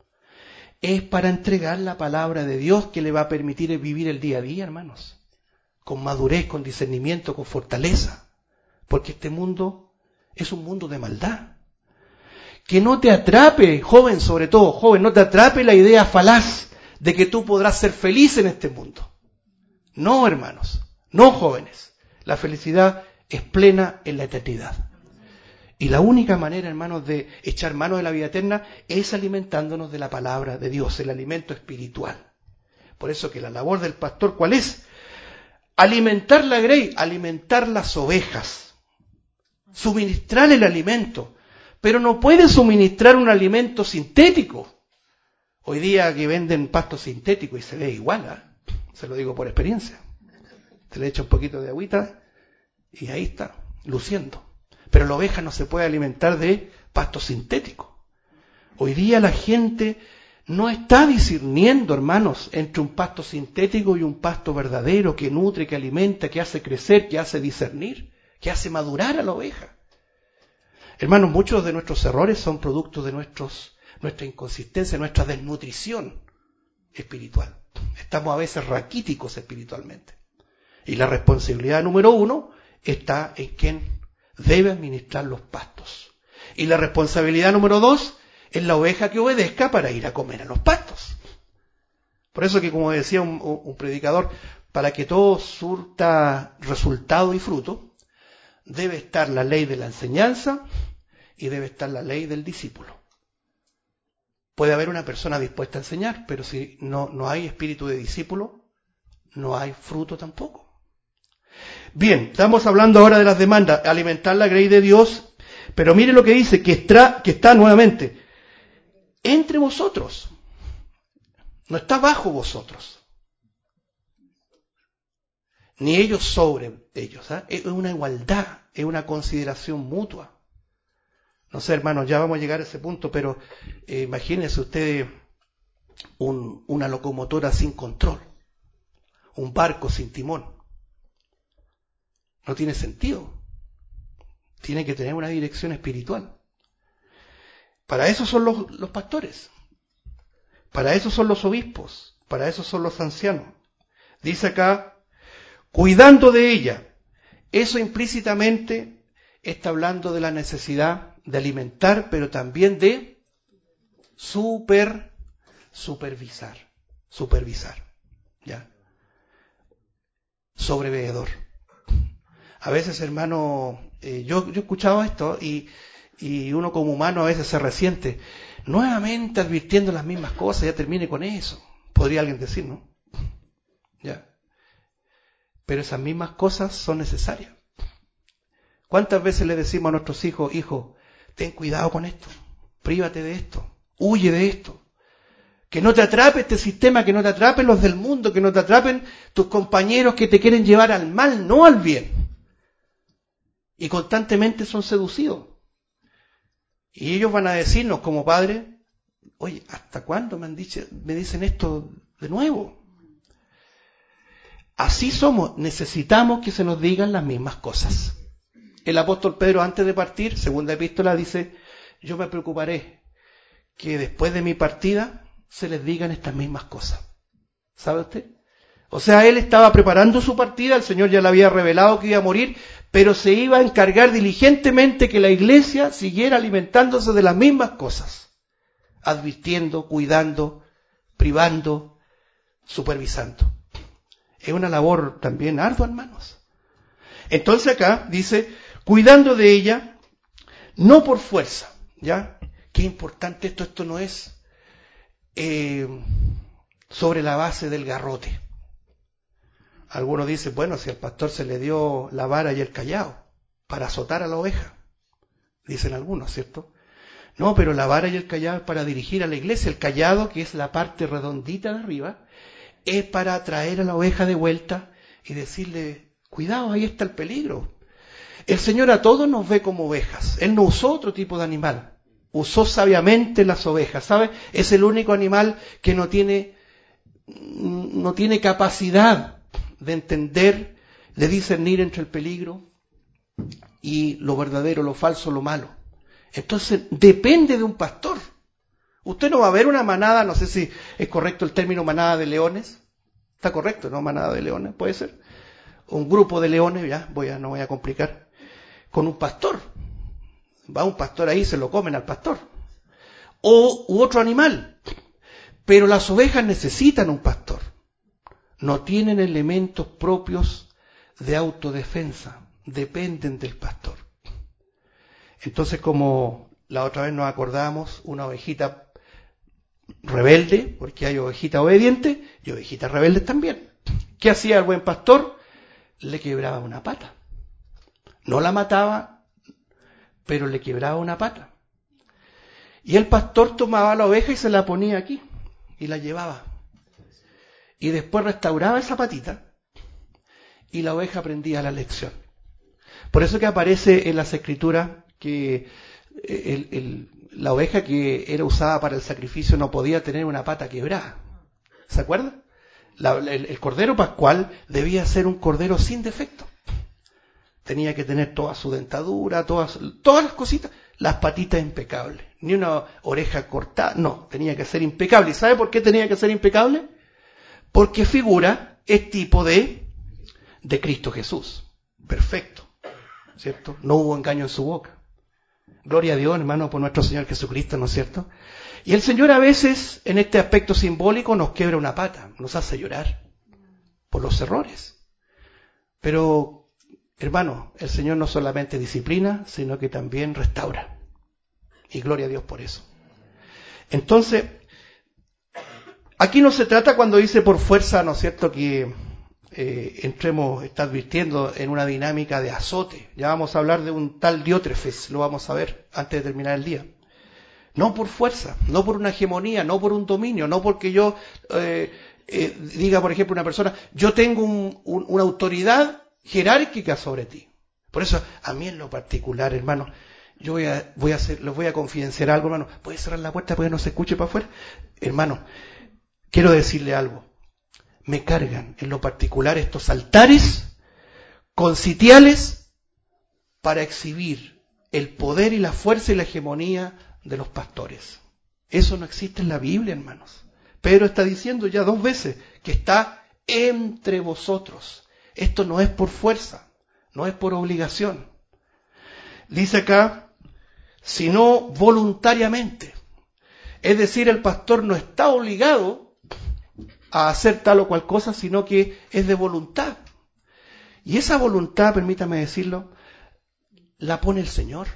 Es para entregar la palabra de Dios que le va a permitir vivir el día a día, hermanos, con madurez, con discernimiento, con fortaleza, porque este mundo es un mundo de maldad. Que no te atrape, joven, sobre todo, joven, no te atrape la idea falaz de que tú podrás ser feliz en este mundo. No, hermanos, no, jóvenes. La felicidad es plena en la eternidad. Y la única manera, hermanos, de echar mano de la vida eterna es alimentándonos de la palabra de Dios, el alimento espiritual. Por eso que la labor del pastor, ¿cuál es? Alimentar la grey, alimentar las ovejas, suministrar el alimento, pero no puede suministrar un alimento sintético. Hoy día que venden pasto sintético y se ve igual, ¿eh? Se lo digo por experiencia. Se le echa un poquito de agüita y ahí está, luciendo. Pero la oveja no se puede alimentar de pasto sintético. Hoy día la gente no está discerniendo, hermanos, entre un pasto sintético y un pasto verdadero que nutre, que alimenta, que hace crecer, que hace discernir, que hace madurar a la oveja. Hermanos, muchos de nuestros errores son producto de nuestros, nuestra inconsistencia, nuestra desnutrición espiritual. Estamos a veces raquíticos espiritualmente. Y la responsabilidad número uno está en quien debe administrar los pastos. Y la responsabilidad número dos es la oveja que obedezca para ir a comer a los pastos. Por eso que, como decía un, un predicador, para que todo surta resultado y fruto, debe estar la ley de la enseñanza y debe estar la ley del discípulo. Puede haber una persona dispuesta a enseñar, pero si no, no hay espíritu de discípulo, no hay fruto tampoco. Bien, estamos hablando ahora de las demandas, alimentar la grey de Dios, pero mire lo que dice, que está, que está nuevamente entre vosotros, no está bajo vosotros, ni ellos sobre ellos, ¿eh? Es una igualdad, es una consideración mutua. No sé, hermanos, ya vamos a llegar a ese punto, pero eh, imagínense ustedes un, una locomotora sin control, un barco sin timón. No tiene sentido. Tiene que tener una dirección espiritual. Para eso son los, los pastores. Para eso son los obispos. Para eso son los ancianos. Dice acá, cuidando de ella. Eso implícitamente está hablando de la necesidad de alimentar, pero también de super, supervisar. Supervisar. ¿Ya? Sobreveedor. A veces, hermano, eh, yo, yo escuchaba esto y, y uno como humano a veces se resiente. Nuevamente advirtiendo las mismas cosas, ya termine con eso. Podría alguien decir, ¿no? Ya. Pero esas mismas cosas son necesarias. ¿Cuántas veces le decimos a nuestros hijos, hijo, ten cuidado con esto, prívate de esto, huye de esto? Que no te atrape este sistema, que no te atrapen los del mundo, que no te atrapen tus compañeros que te quieren llevar al mal, no al bien. Y constantemente son seducidos. Y ellos van a decirnos como padres, oye, ¿hasta cuándo me han dicho, me dicen esto de nuevo? Así somos, necesitamos que se nos digan las mismas cosas. El apóstol Pedro, antes de partir, segunda epístola, dice, yo me preocuparé que después de mi partida se les digan estas mismas cosas. ¿Sabe usted? O sea, él estaba preparando su partida, el Señor ya le había revelado que iba a morir, pero se iba a encargar diligentemente que la iglesia siguiera alimentándose de las mismas cosas, advirtiendo, cuidando, privando, supervisando. Es una labor también ardua, hermanos. Entonces acá dice, cuidando de ella, no por fuerza, ¿ya? Qué importante esto, esto no es eh, sobre la base del garrote. Algunos dicen, bueno, si al pastor se le dio la vara y el cayado para azotar a la oveja, dicen algunos, ¿cierto? No, pero la vara y el cayado es para dirigir a la iglesia. El cayado, que es la parte redondita de arriba, es para traer a la oveja de vuelta y decirle, cuidado, ahí está el peligro. El Señor a todos nos ve como ovejas. Él no usó otro tipo de animal. Usó sabiamente las ovejas, ¿sabe? Es el único animal que no tiene, no tiene capacidad de entender, de discernir entre el peligro y lo verdadero, lo falso, lo malo. Entonces, depende de un pastor. Usted no va a ver una manada, no sé si es correcto el término manada de leones. Está correcto, ¿no? Manada de leones, puede ser. Un grupo de leones, ya, voy a, no voy a complicar. Con un pastor. Va un pastor ahí, se lo comen al pastor. O u otro animal. Pero las ovejas necesitan un pastor. No tienen elementos propios de autodefensa. Dependen del pastor. Entonces, como la otra vez nos acordamos, una ovejita rebelde, porque hay ovejitas obedientes y ovejitas rebeldes también. ¿Qué hacía el buen pastor? Le quebraba una pata. No la mataba, pero le quebraba una pata. Y el pastor tomaba la oveja y se la ponía aquí, y la llevaba. Y después restauraba esa patita, y la oveja aprendía la lección. Por eso que aparece en las Escrituras que el, el, la oveja que era usada para el sacrificio no podía tener una pata quebrada. ¿Se acuerdan? La, el, el cordero pascual debía ser un cordero sin defecto. Tenía que tener toda su dentadura, todas, todas las cositas, las patitas impecables. Ni una oreja cortada, no, tenía que ser impecable. ¿Y sabe por qué tenía que ser impecable? Porque figura, es tipo de, de Cristo Jesús. Perfecto, ¿cierto? No hubo engaño en su boca. Gloria a Dios, hermano, por nuestro Señor Jesucristo, ¿no es cierto? Y el Señor a veces, en este aspecto simbólico, nos quiebra una pata, nos hace llorar por los errores. Pero, hermano, el Señor no solamente disciplina, sino que también restaura. Y gloria a Dios por eso. Entonces, aquí no se trata cuando dice por fuerza, ¿no es cierto?, que eh, entremos, está advirtiendo en una dinámica de azote. Ya vamos a hablar de un tal Diótrefes, lo vamos a ver antes de terminar el día. No por fuerza, no por una hegemonía, no por un dominio, no porque yo eh, eh, diga, por ejemplo, una persona, yo tengo un, un, una autoridad jerárquica sobre ti. Por eso, a mí en lo particular, hermano, yo voy a, voy a hacer, les voy a confidenciar algo, hermano. ¿Puede cerrar la puerta para que no se escuche para afuera? Hermano, quiero decirle algo. Me cargan en lo particular estos altares con sitiales para exhibir el poder y la fuerza y la hegemonía de los pastores. Eso no existe en la Biblia, hermanos. Pedro está diciendo ya dos veces que está entre vosotros. Esto no es por fuerza, no es por obligación. Dice acá, sino voluntariamente. Es decir, el pastor no está obligado a hacer tal o cual cosa, sino que es de voluntad. Y esa voluntad, permítame decirlo, la pone el Señor.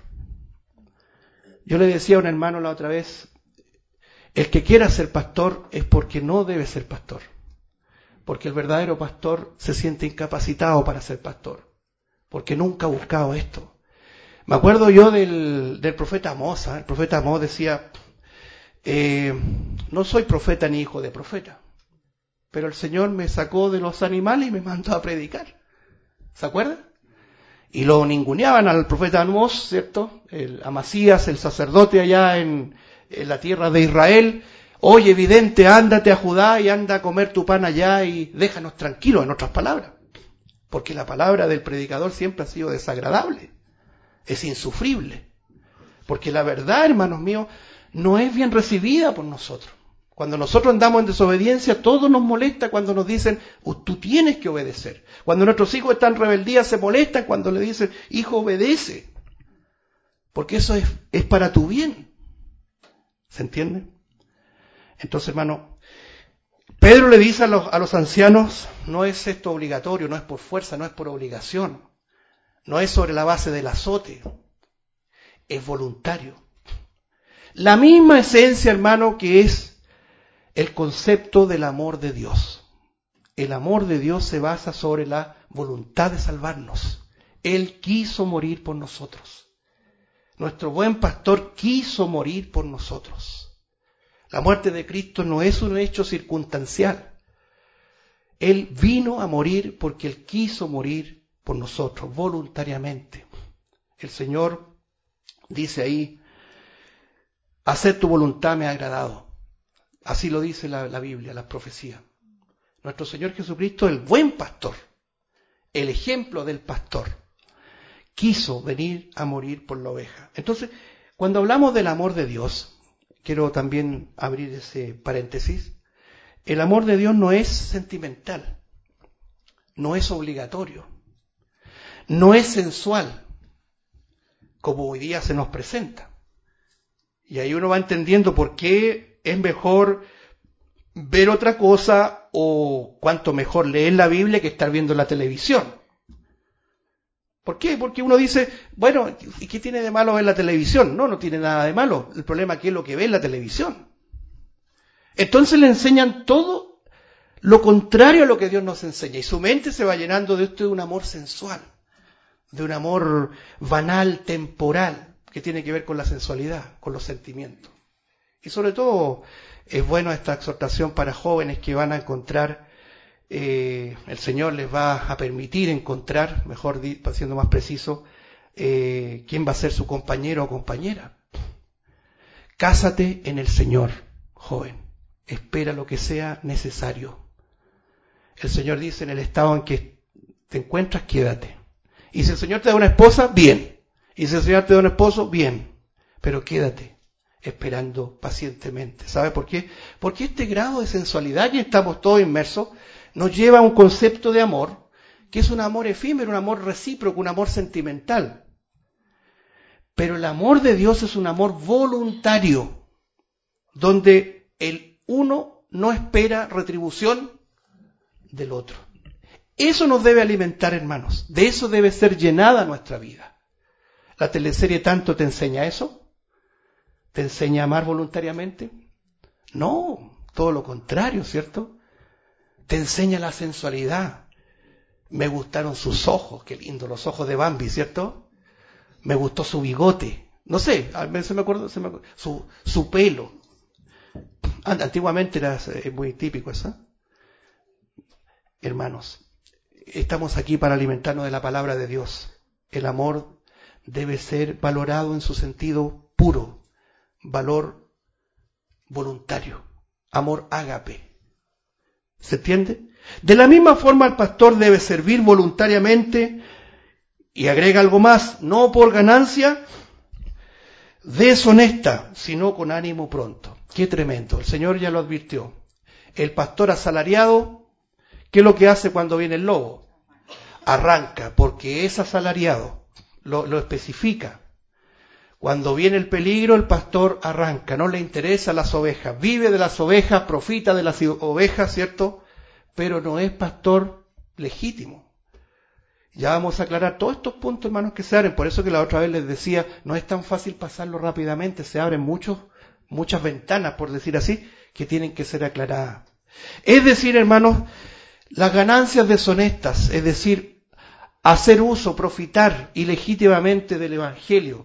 Yo le decía a un hermano la otra vez, el que quiera ser pastor es porque no debe ser pastor. Porque el verdadero pastor se siente incapacitado para ser pastor. Porque nunca ha buscado esto. Me acuerdo yo del, del profeta Amós. ¿eh? El profeta Amós decía, eh, no soy profeta ni hijo de profeta. Pero el Señor me sacó de los animales y me mandó a predicar. ¿Se acuerdan? Y lo ninguneaban al profeta Amós, ¿cierto? El Amasías, el sacerdote allá en, en la tierra de Israel. Oye, evidente, ándate a Judá y anda a comer tu pan allá y déjanos tranquilos, en otras palabras. Porque la palabra del predicador siempre ha sido desagradable. Es insufrible. Porque la verdad, hermanos míos, no es bien recibida por nosotros. Cuando nosotros andamos en desobediencia, todo nos molesta cuando nos dicen, tú tienes que obedecer. Cuando nuestros hijos están en rebeldía, se molestan cuando le dicen, hijo, obedece. Porque eso es, es para tu bien. ¿Se entiende? Entonces, hermano, Pedro le dice a los, a los ancianos, no es esto obligatorio, no es por fuerza, no es por obligación. No es sobre la base del azote. Es voluntario. La misma esencia, hermano, que es el concepto del amor de Dios. El amor de Dios se basa sobre la voluntad de salvarnos. Él quiso morir por nosotros. Nuestro buen pastor quiso morir por nosotros. La muerte de Cristo no es un hecho circunstancial. Él vino a morir porque Él quiso morir por nosotros, voluntariamente. El Señor dice ahí, hacer tu voluntad me ha agradado. Así lo dice la, la Biblia, las profecías. Nuestro Señor Jesucristo, el buen pastor, el ejemplo del pastor, quiso venir a morir por la oveja. Entonces, cuando hablamos del amor de Dios, quiero también abrir ese paréntesis, el amor de Dios no es sentimental, no es obligatorio, no es sensual, como hoy día se nos presenta. Y ahí uno va entendiendo por qué es mejor ver otra cosa o cuánto mejor leer la Biblia que estar viendo la televisión. ¿Por qué? Porque uno dice, bueno, ¿y qué tiene de malo ver la televisión? No, no tiene nada de malo. El problema es que es lo que ve en la televisión. Entonces le enseñan todo lo contrario a lo que Dios nos enseña. Y su mente se va llenando de esto de un amor sensual, de un amor banal, temporal, que tiene que ver con la sensualidad, con los sentimientos. Y sobre todo es bueno esta exhortación para jóvenes que van a encontrar, eh, el Señor les va a permitir encontrar, mejor siendo más preciso, eh, quién va a ser su compañero o compañera. Cásate en el Señor, joven. Espera lo que sea necesario. El Señor dice, en el estado en que te encuentras, quédate. Y si el Señor te da una esposa, bien. Y si el Señor te da un esposo, bien. Pero quédate esperando pacientemente. ¿Sabe por qué? Porque este grado de sensualidad que estamos todos inmersos nos lleva a un concepto de amor que es un amor efímero, un amor recíproco, un amor sentimental. Pero el amor de Dios es un amor voluntario, donde el uno no espera retribución del otro. Eso nos debe alimentar, hermanos. De eso debe ser llenada nuestra vida. ¿La teleserie tanto te enseña eso? ¿Te enseña a amar voluntariamente? No, todo lo contrario, ¿cierto? Te enseña la sensualidad. Me gustaron sus ojos, qué lindo, los ojos de Bambi, ¿cierto? Me gustó su bigote. No sé, a veces me acuerdo, se me acuerdo su, su pelo. Antiguamente era muy típico eso. Hermanos, estamos aquí para alimentarnos de la palabra de Dios. El amor debe ser valorado en su sentido puro, valor voluntario, amor ágape. ¿Se entiende? De la misma forma el pastor debe servir voluntariamente, y agrega algo más, no por ganancia deshonesta, sino con ánimo pronto. Qué tremendo, el Señor ya lo advirtió. El pastor asalariado, ¿qué es lo que hace cuando viene el lobo? Arranca, porque es asalariado, lo, lo especifica. Cuando viene el peligro, el pastor arranca, no le interesa las ovejas, vive de las ovejas, profita de las ovejas, ¿cierto? Pero no es pastor legítimo. Ya vamos a aclarar todos estos puntos, hermanos, que se abren. Por eso que la otra vez les decía, no es tan fácil pasarlo rápidamente, se abren muchos, muchas ventanas, por decir así, que tienen que ser aclaradas. Es decir, hermanos, las ganancias deshonestas, es decir, hacer uso, profitar ilegítimamente del Evangelio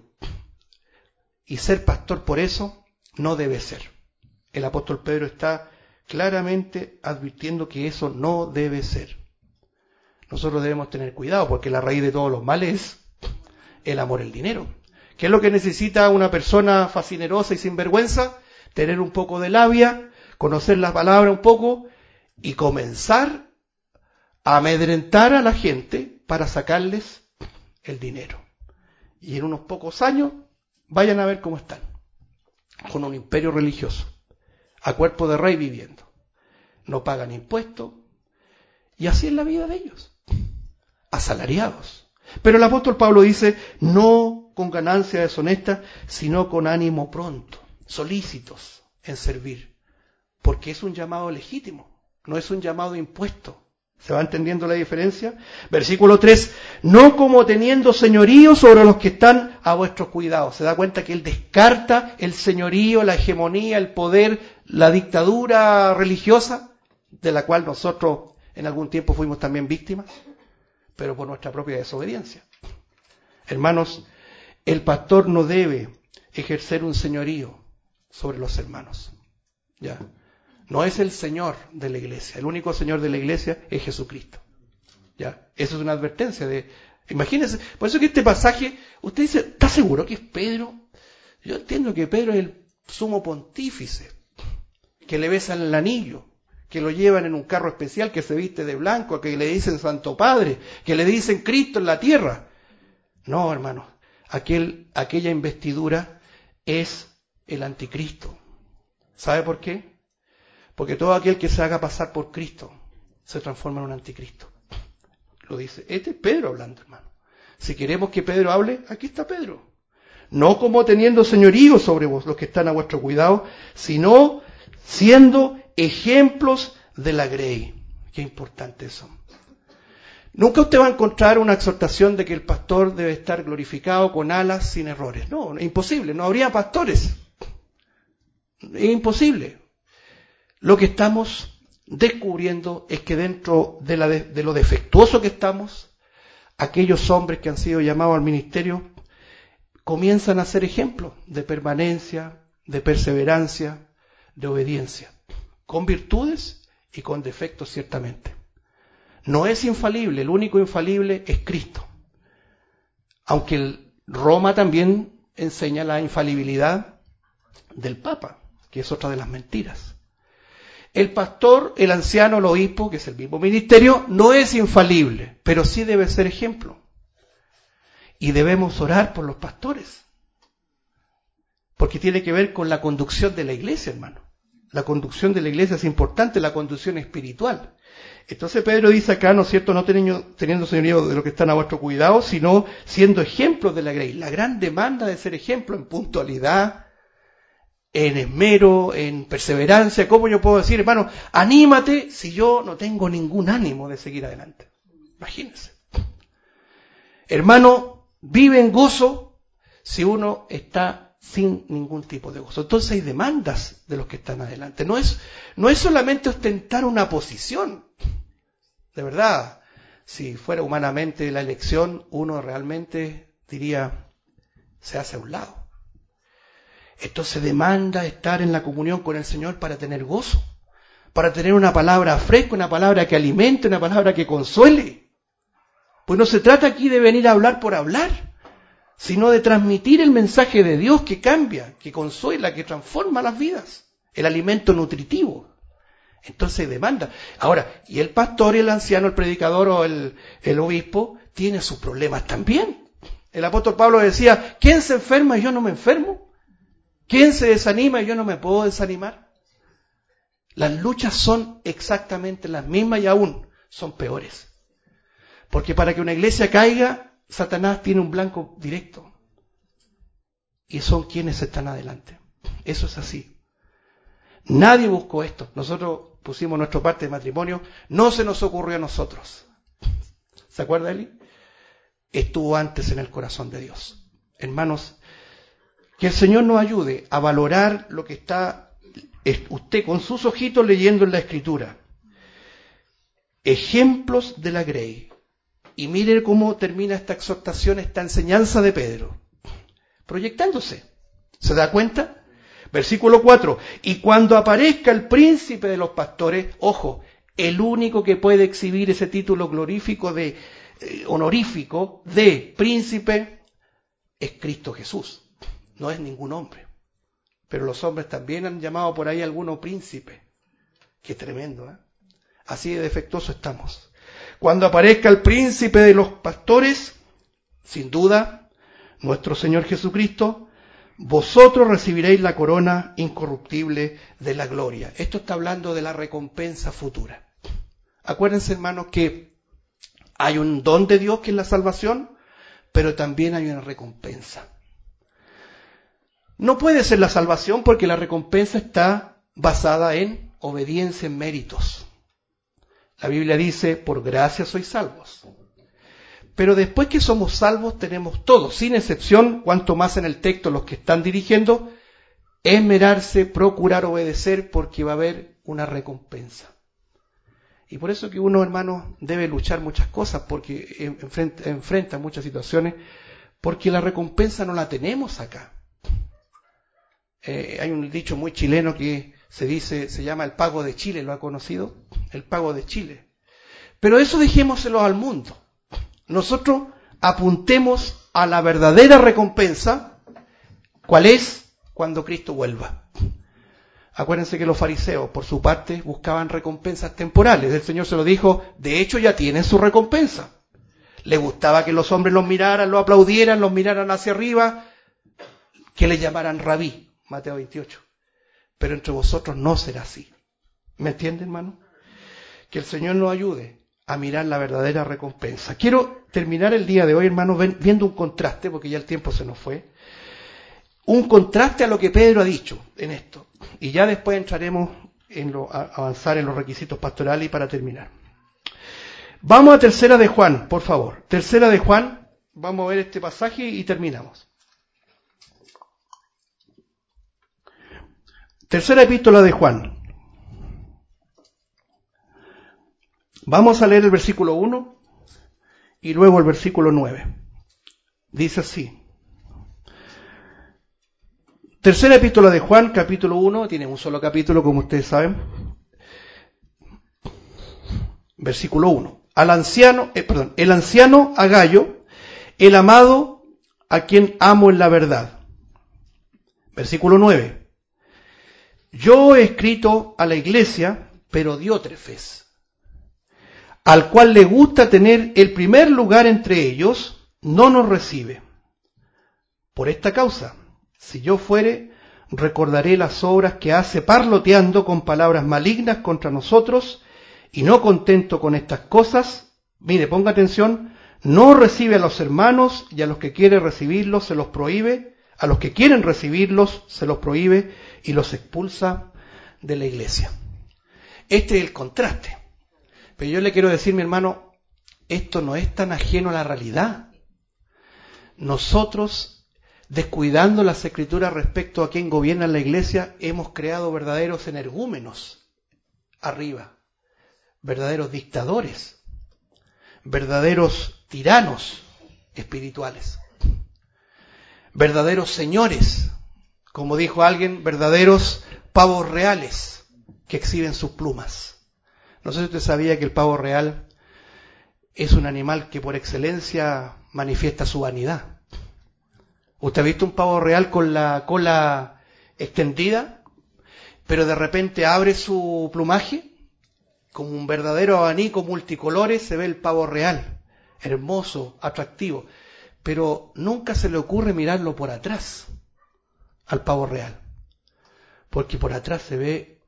y ser pastor por eso, no debe ser. El apóstol Pedro está claramente advirtiendo que eso no debe ser. Nosotros debemos tener cuidado porque la raíz de todos los males es el amor al dinero. ¿Qué es lo que necesita una persona fascinerosa y sinvergüenza? Tener un poco de labia, conocer la palabra un poco y comenzar a amedrentar a la gente para sacarles el dinero. Y en unos pocos años vayan a ver cómo están, con un imperio religioso, a cuerpo de rey viviendo. No pagan impuestos y así es la vida de ellos. Asalariados. Pero el apóstol Pablo dice, no con ganancia deshonesta, sino con ánimo pronto, solícitos en servir, porque es un llamado legítimo, no es un llamado impuesto, ¿Se va entendiendo la diferencia? Versículo tres, no como teniendo señorío sobre los que están a vuestros cuidados. ¿Se da cuenta que él descarta el señorío, la hegemonía, el poder, la dictadura religiosa, de la cual nosotros en algún tiempo fuimos también víctimas, pero por nuestra propia desobediencia? Hermanos, el pastor no debe ejercer un señorío sobre los hermanos. ¿Ya? No es el Señor de la iglesia. El único Señor de la iglesia es Jesucristo. ¿Ya? Eso es una advertencia de... Imagínense, por eso que este pasaje, usted dice, ¿está seguro que es Pedro? Yo entiendo que Pedro es el sumo pontífice, que le besan el anillo, que lo llevan en un carro especial, que se viste de blanco, que le dicen Santo Padre, que le dicen Cristo en la tierra. No, hermanos, aquel, aquella investidura es el anticristo. ¿Sabe por qué? Porque todo aquel que se haga pasar por Cristo se transforma en un anticristo. Lo dice. Este es Pedro hablando, hermano. Si queremos que Pedro hable, aquí está Pedro. No como teniendo señorío sobre vos, los que están a vuestro cuidado, sino siendo ejemplos de la grey. Qué importante eso. Nunca usted va a encontrar una exhortación de que el pastor debe estar glorificado con alas sin errores. No, es imposible. No habría pastores. Es imposible. Lo que estamos descubriendo es que dentro de, la de, de lo defectuoso que estamos, aquellos hombres que han sido llamados al ministerio comienzan a ser ejemplos de permanencia, de perseverancia, de obediencia, con virtudes y con defectos ciertamente. No es infalible, el único infalible es Cristo. Aunque el Roma también enseña la infalibilidad del Papa, que es otra de las mentiras. El pastor, el anciano, el obispo, que es el mismo ministerio, no es infalible, pero sí debe ser ejemplo. Y debemos orar por los pastores, porque tiene que ver con la conducción de la iglesia, hermano. La conducción de la iglesia es importante, la conducción espiritual. Entonces Pedro dice acá, ¿no es cierto?, no teniendo, teniendo señorío de los que están a vuestro cuidado, sino siendo ejemplos de la grey. La gran demanda de ser ejemplo en puntualidad, en esmero, en perseverancia. ¿Cómo yo puedo decir, hermano, anímate si yo no tengo ningún ánimo de seguir adelante? Imagínense. Hermano, vive en gozo si uno está sin ningún tipo de gozo. Entonces hay demandas de los que están adelante. No es, no es solamente ostentar una posición. De verdad, si fuera humanamente la elección, uno realmente diría, se hace a un lado. Entonces demanda estar en la comunión con el Señor para tener gozo, para tener una palabra fresca, una palabra que alimente, una palabra que consuele. Pues no se trata aquí de venir a hablar por hablar, sino de transmitir el mensaje de Dios que cambia, que consuela, que transforma las vidas, el alimento nutritivo. Entonces demanda. Ahora, y el pastor, y el anciano, el predicador o el, el obispo tiene sus problemas también. El apóstol Pablo decía, ¿quién se enferma y yo no me enfermo? ¿Quién se desanima y yo no me puedo desanimar? Las luchas son exactamente las mismas y aún son peores. Porque para que una iglesia caiga, Satanás tiene un blanco directo. Y son quienes están adelante. Eso es así. Nadie buscó esto. Nosotros pusimos nuestra parte de matrimonio. No se nos ocurrió a nosotros. ¿Se acuerda, Eli? Estuvo antes en el corazón de Dios. Hermanos, que el Señor nos ayude a valorar lo que está usted con sus ojitos leyendo en la Escritura. Ejemplos de la grey. Y mire cómo termina esta exhortación, esta enseñanza de Pedro. Proyectándose. ¿Se da cuenta? Versículo cuatro. Y cuando aparezca el príncipe de los pastores, ojo, el único que puede exhibir ese título glorífico de, eh, honorífico de príncipe es Cristo Jesús. No es ningún hombre. Pero los hombres también han llamado por ahí a alguno príncipe. Qué tremendo, ¿eh? Así de defectuoso estamos. Cuando aparezca el príncipe de los pastores, sin duda, nuestro Señor Jesucristo, vosotros recibiréis la corona incorruptible de la gloria. Esto está hablando de la recompensa futura. Acuérdense, hermanos, que hay un don de Dios que es la salvación, pero también hay una recompensa. No puede ser la salvación porque la recompensa está basada en obediencia, en méritos. La Biblia dice, por gracia sois salvos. Pero después que somos salvos tenemos todos, sin excepción, cuanto más en el texto los que están dirigiendo, esmerarse, procurar obedecer, porque va a haber una recompensa. Y por eso que uno, hermano, debe luchar muchas cosas, porque enfrenta, enfrenta muchas situaciones, porque la recompensa no la tenemos acá. Eh, hay un dicho muy chileno que se dice, se llama el pago de Chile, ¿lo ha conocido? El pago de Chile. Pero eso dejémoselo al mundo. Nosotros apuntemos a la verdadera recompensa, ¿cuál es? Cuando Cristo vuelva. Acuérdense que los fariseos, por su parte, buscaban recompensas temporales. El Señor se lo dijo, de hecho ya tienen su recompensa. Le gustaba que los hombres los miraran, los aplaudieran, los miraran hacia arriba, que le llamaran rabí, Mateo veintiocho. Pero entre vosotros no será así. ¿Me entienden, hermano? Que el Señor nos ayude a mirar la verdadera recompensa. Quiero terminar el día de hoy, hermano, viendo un contraste, porque ya el tiempo se nos fue. Un contraste a lo que Pedro ha dicho en esto. Y ya después entraremos en lo, a avanzar en los requisitos pastorales y para terminar. Vamos a Tercera de Juan, por favor. Tercera de Juan, vamos a ver este pasaje y terminamos. Tercera epístola de Juan. Vamos a leer el versículo uno y luego el versículo nueve. Dice así. Tercera epístola de Juan, capítulo uno, tiene un solo capítulo, como ustedes saben. Versículo uno. Al anciano, eh, perdón, el anciano a Gayo, el amado a quien amo en la verdad. Versículo nueve. Yo he escrito a la iglesia, pero Diótrefes, al cual le gusta tener el primer lugar entre ellos, no nos recibe. Por esta causa, si yo fuere, recordaré las obras que hace parloteando con palabras malignas contra nosotros, y no contento con estas cosas, mire, ponga atención, no recibe a los hermanos, y a los que quiere recibirlos se los prohíbe, a los que quieren recibirlos se los prohíbe, y los expulsa de la iglesia. Este es el contraste. Pero yo le quiero decir, mi hermano, esto no es tan ajeno a la realidad. Nosotros, descuidando las escrituras respecto a quién gobierna la iglesia, hemos creado verdaderos energúmenos arriba, verdaderos dictadores, verdaderos tiranos espirituales, verdaderos señores, como dijo alguien, verdaderos pavos reales que exhiben sus plumas. No sé si usted sabía que el pavo real es un animal que por excelencia manifiesta su vanidad. ¿Usted ha visto un pavo real con la cola extendida, pero de repente abre su plumaje? Como un verdadero abanico multicolores se ve el pavo real, hermoso, atractivo, pero nunca se le ocurre mirarlo por atrás al pavo real, porque por atrás se ve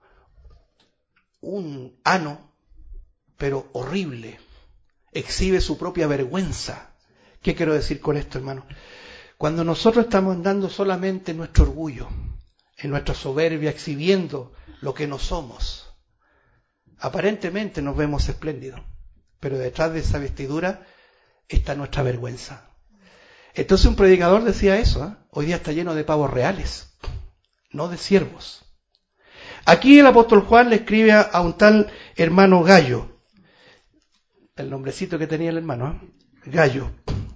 un ano, pero horrible, exhibe su propia vergüenza. ¿Qué quiero decir con esto, hermano? Cuando nosotros estamos andando solamente en nuestro orgullo, en nuestra soberbia, exhibiendo lo que no somos, aparentemente nos vemos espléndidos, pero detrás de esa vestidura está nuestra vergüenza. Entonces un predicador decía eso, ¿eh? Hoy día está lleno de pavos reales, no de siervos. Aquí el apóstol Juan le escribe a, a un tal hermano Gayo, el nombrecito que tenía el hermano, ¿eh? Gayo.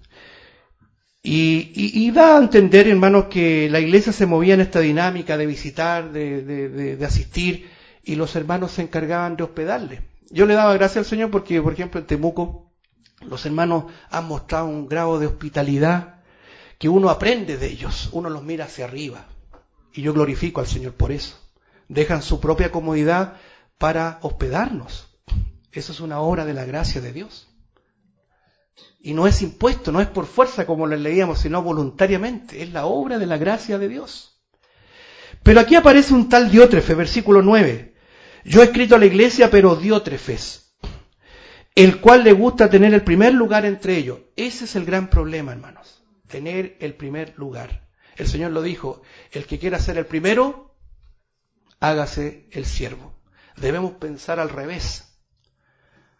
Y, y, y da a entender, hermanos, que la iglesia se movía en esta dinámica de visitar, de, de, de, de asistir, y los hermanos se encargaban de hospedarle. Yo le daba gracias al Señor porque, por ejemplo, en Temuco, los hermanos han mostrado un grado de hospitalidad que uno aprende de ellos, uno los mira hacia arriba. Y yo glorifico al Señor por eso. Dejan su propia comodidad para hospedarnos. Eso es una obra de la gracia de Dios. Y no es impuesto, no es por fuerza como lo leíamos, sino voluntariamente. Es la obra de la gracia de Dios. Pero aquí aparece un tal Diótrefes, versículo nueve. Yo he escrito a la iglesia, pero Diótrefes, el cual le gusta tener el primer lugar entre ellos. Ese es el gran problema, hermanos. Tener el primer lugar. El Señor lo dijo, el que quiera ser el primero, hágase el siervo. Debemos pensar al revés.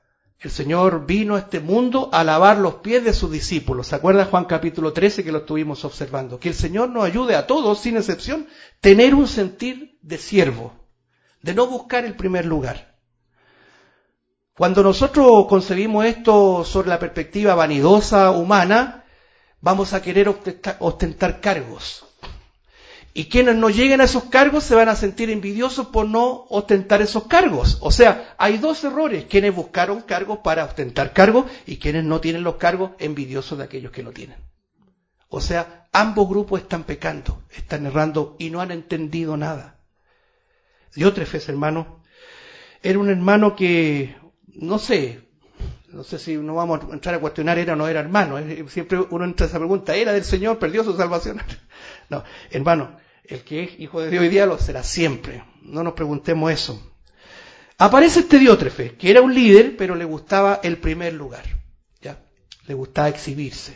El Señor vino a este mundo a lavar los pies de sus discípulos. ¿Se acuerda Juan capítulo trece que lo estuvimos observando? Que el Señor nos ayude a todos, sin excepción, tener un sentir de siervo, de no buscar el primer lugar. Cuando nosotros concebimos esto sobre la perspectiva vanidosa humana, vamos a querer ostentar, ostentar cargos. Y quienes no lleguen a esos cargos se van a sentir envidiosos por no ostentar esos cargos. O sea, hay dos errores: quienes buscaron cargos para ostentar cargos y quienes no tienen los cargos, envidiosos de aquellos que lo tienen. O sea, ambos grupos están pecando, están errando y no han entendido nada. Diótrefes, hermano, era un hermano que, no sé, no sé si no vamos a entrar a cuestionar era o no era hermano. Siempre uno entra a esa pregunta: ¿era del Señor? ¿Perdió su salvación? No, hermano, el que es hijo de Dios hoy día lo será siempre. No nos preguntemos eso. Aparece este Diótrefes, que era un líder, pero le gustaba el primer lugar. ¿Ya? Le gustaba exhibirse.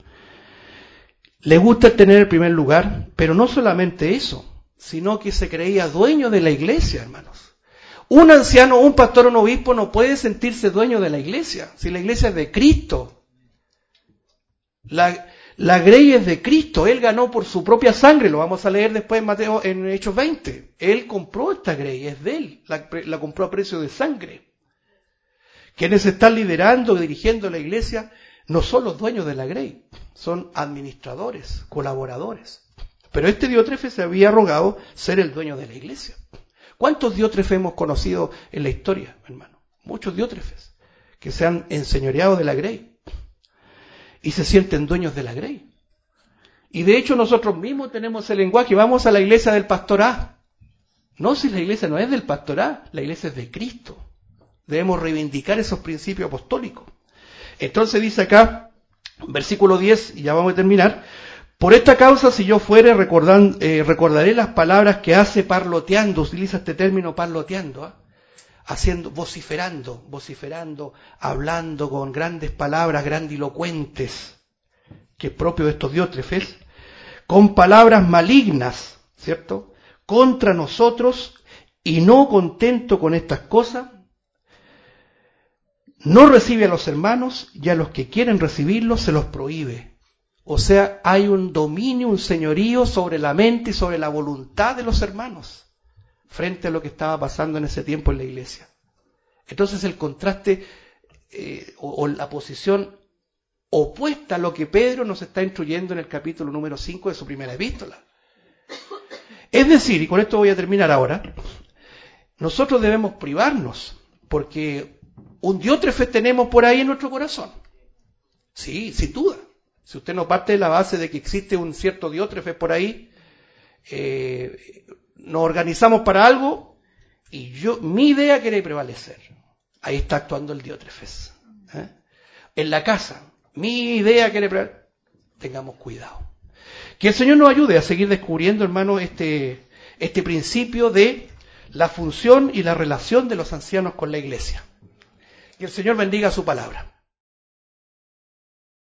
Le gusta tener el primer lugar, pero no solamente eso, sino que se creía dueño de la iglesia, hermanos. Un anciano, un pastor o un obispo no puede sentirse dueño de la iglesia, si la iglesia es de Cristo. La, la grey es de Cristo, Él ganó por su propia sangre, lo vamos a leer después en Mateo, en Hechos veinte. Él compró esta grey, es de Él, la, la compró a precio de sangre. Quienes están liderando y dirigiendo la iglesia no son los dueños de la grey, son administradores, colaboradores. Pero este Diótrefes se había rogado ser el dueño de la iglesia. ¿Cuántos Diótrefes hemos conocido en la historia, hermano? Muchos Diótrefes que se han enseñoreado de la grey y se sienten dueños de la grey. Y de hecho nosotros mismos tenemos el lenguaje: vamos a la iglesia del pastor A. No, si la iglesia no es del pastor A, la iglesia es de Cristo. Debemos reivindicar esos principios apostólicos. Entonces dice acá, versículo diez, y ya vamos a terminar: por esta causa, si yo fuere, recordan, eh, recordaré las palabras que hace parloteando, utiliza este término parloteando, ¿eh? haciendo, vociferando, vociferando, hablando con grandes palabras, grandilocuentes, que es propio de estos Diótrefes, con palabras malignas, ¿cierto?, contra nosotros, y no contento con estas cosas, no recibe a los hermanos, y a los que quieren recibirlos se los prohíbe. O sea, hay un dominio, un señorío sobre la mente y sobre la voluntad de los hermanos frente a lo que estaba pasando en ese tiempo en la iglesia. Entonces el contraste eh, o, o la posición opuesta a lo que Pedro nos está instruyendo en el capítulo número cinco de su primera epístola. Es decir, y con esto voy a terminar ahora, nosotros debemos privarnos, porque un Diótrefes tenemos por ahí en nuestro corazón. Sí, sin duda. Si usted no parte de la base de que existe un cierto Diótrefes por ahí, eh, nos organizamos para algo y yo mi idea quiere prevalecer. Ahí está actuando el Diótrefes. ¿Eh? En la casa, mi idea quiere prevalecer. Tengamos cuidado. Que el Señor nos ayude a seguir descubriendo, hermano, este, este principio de la función y la relación de los ancianos con la iglesia. Que el Señor bendiga su palabra.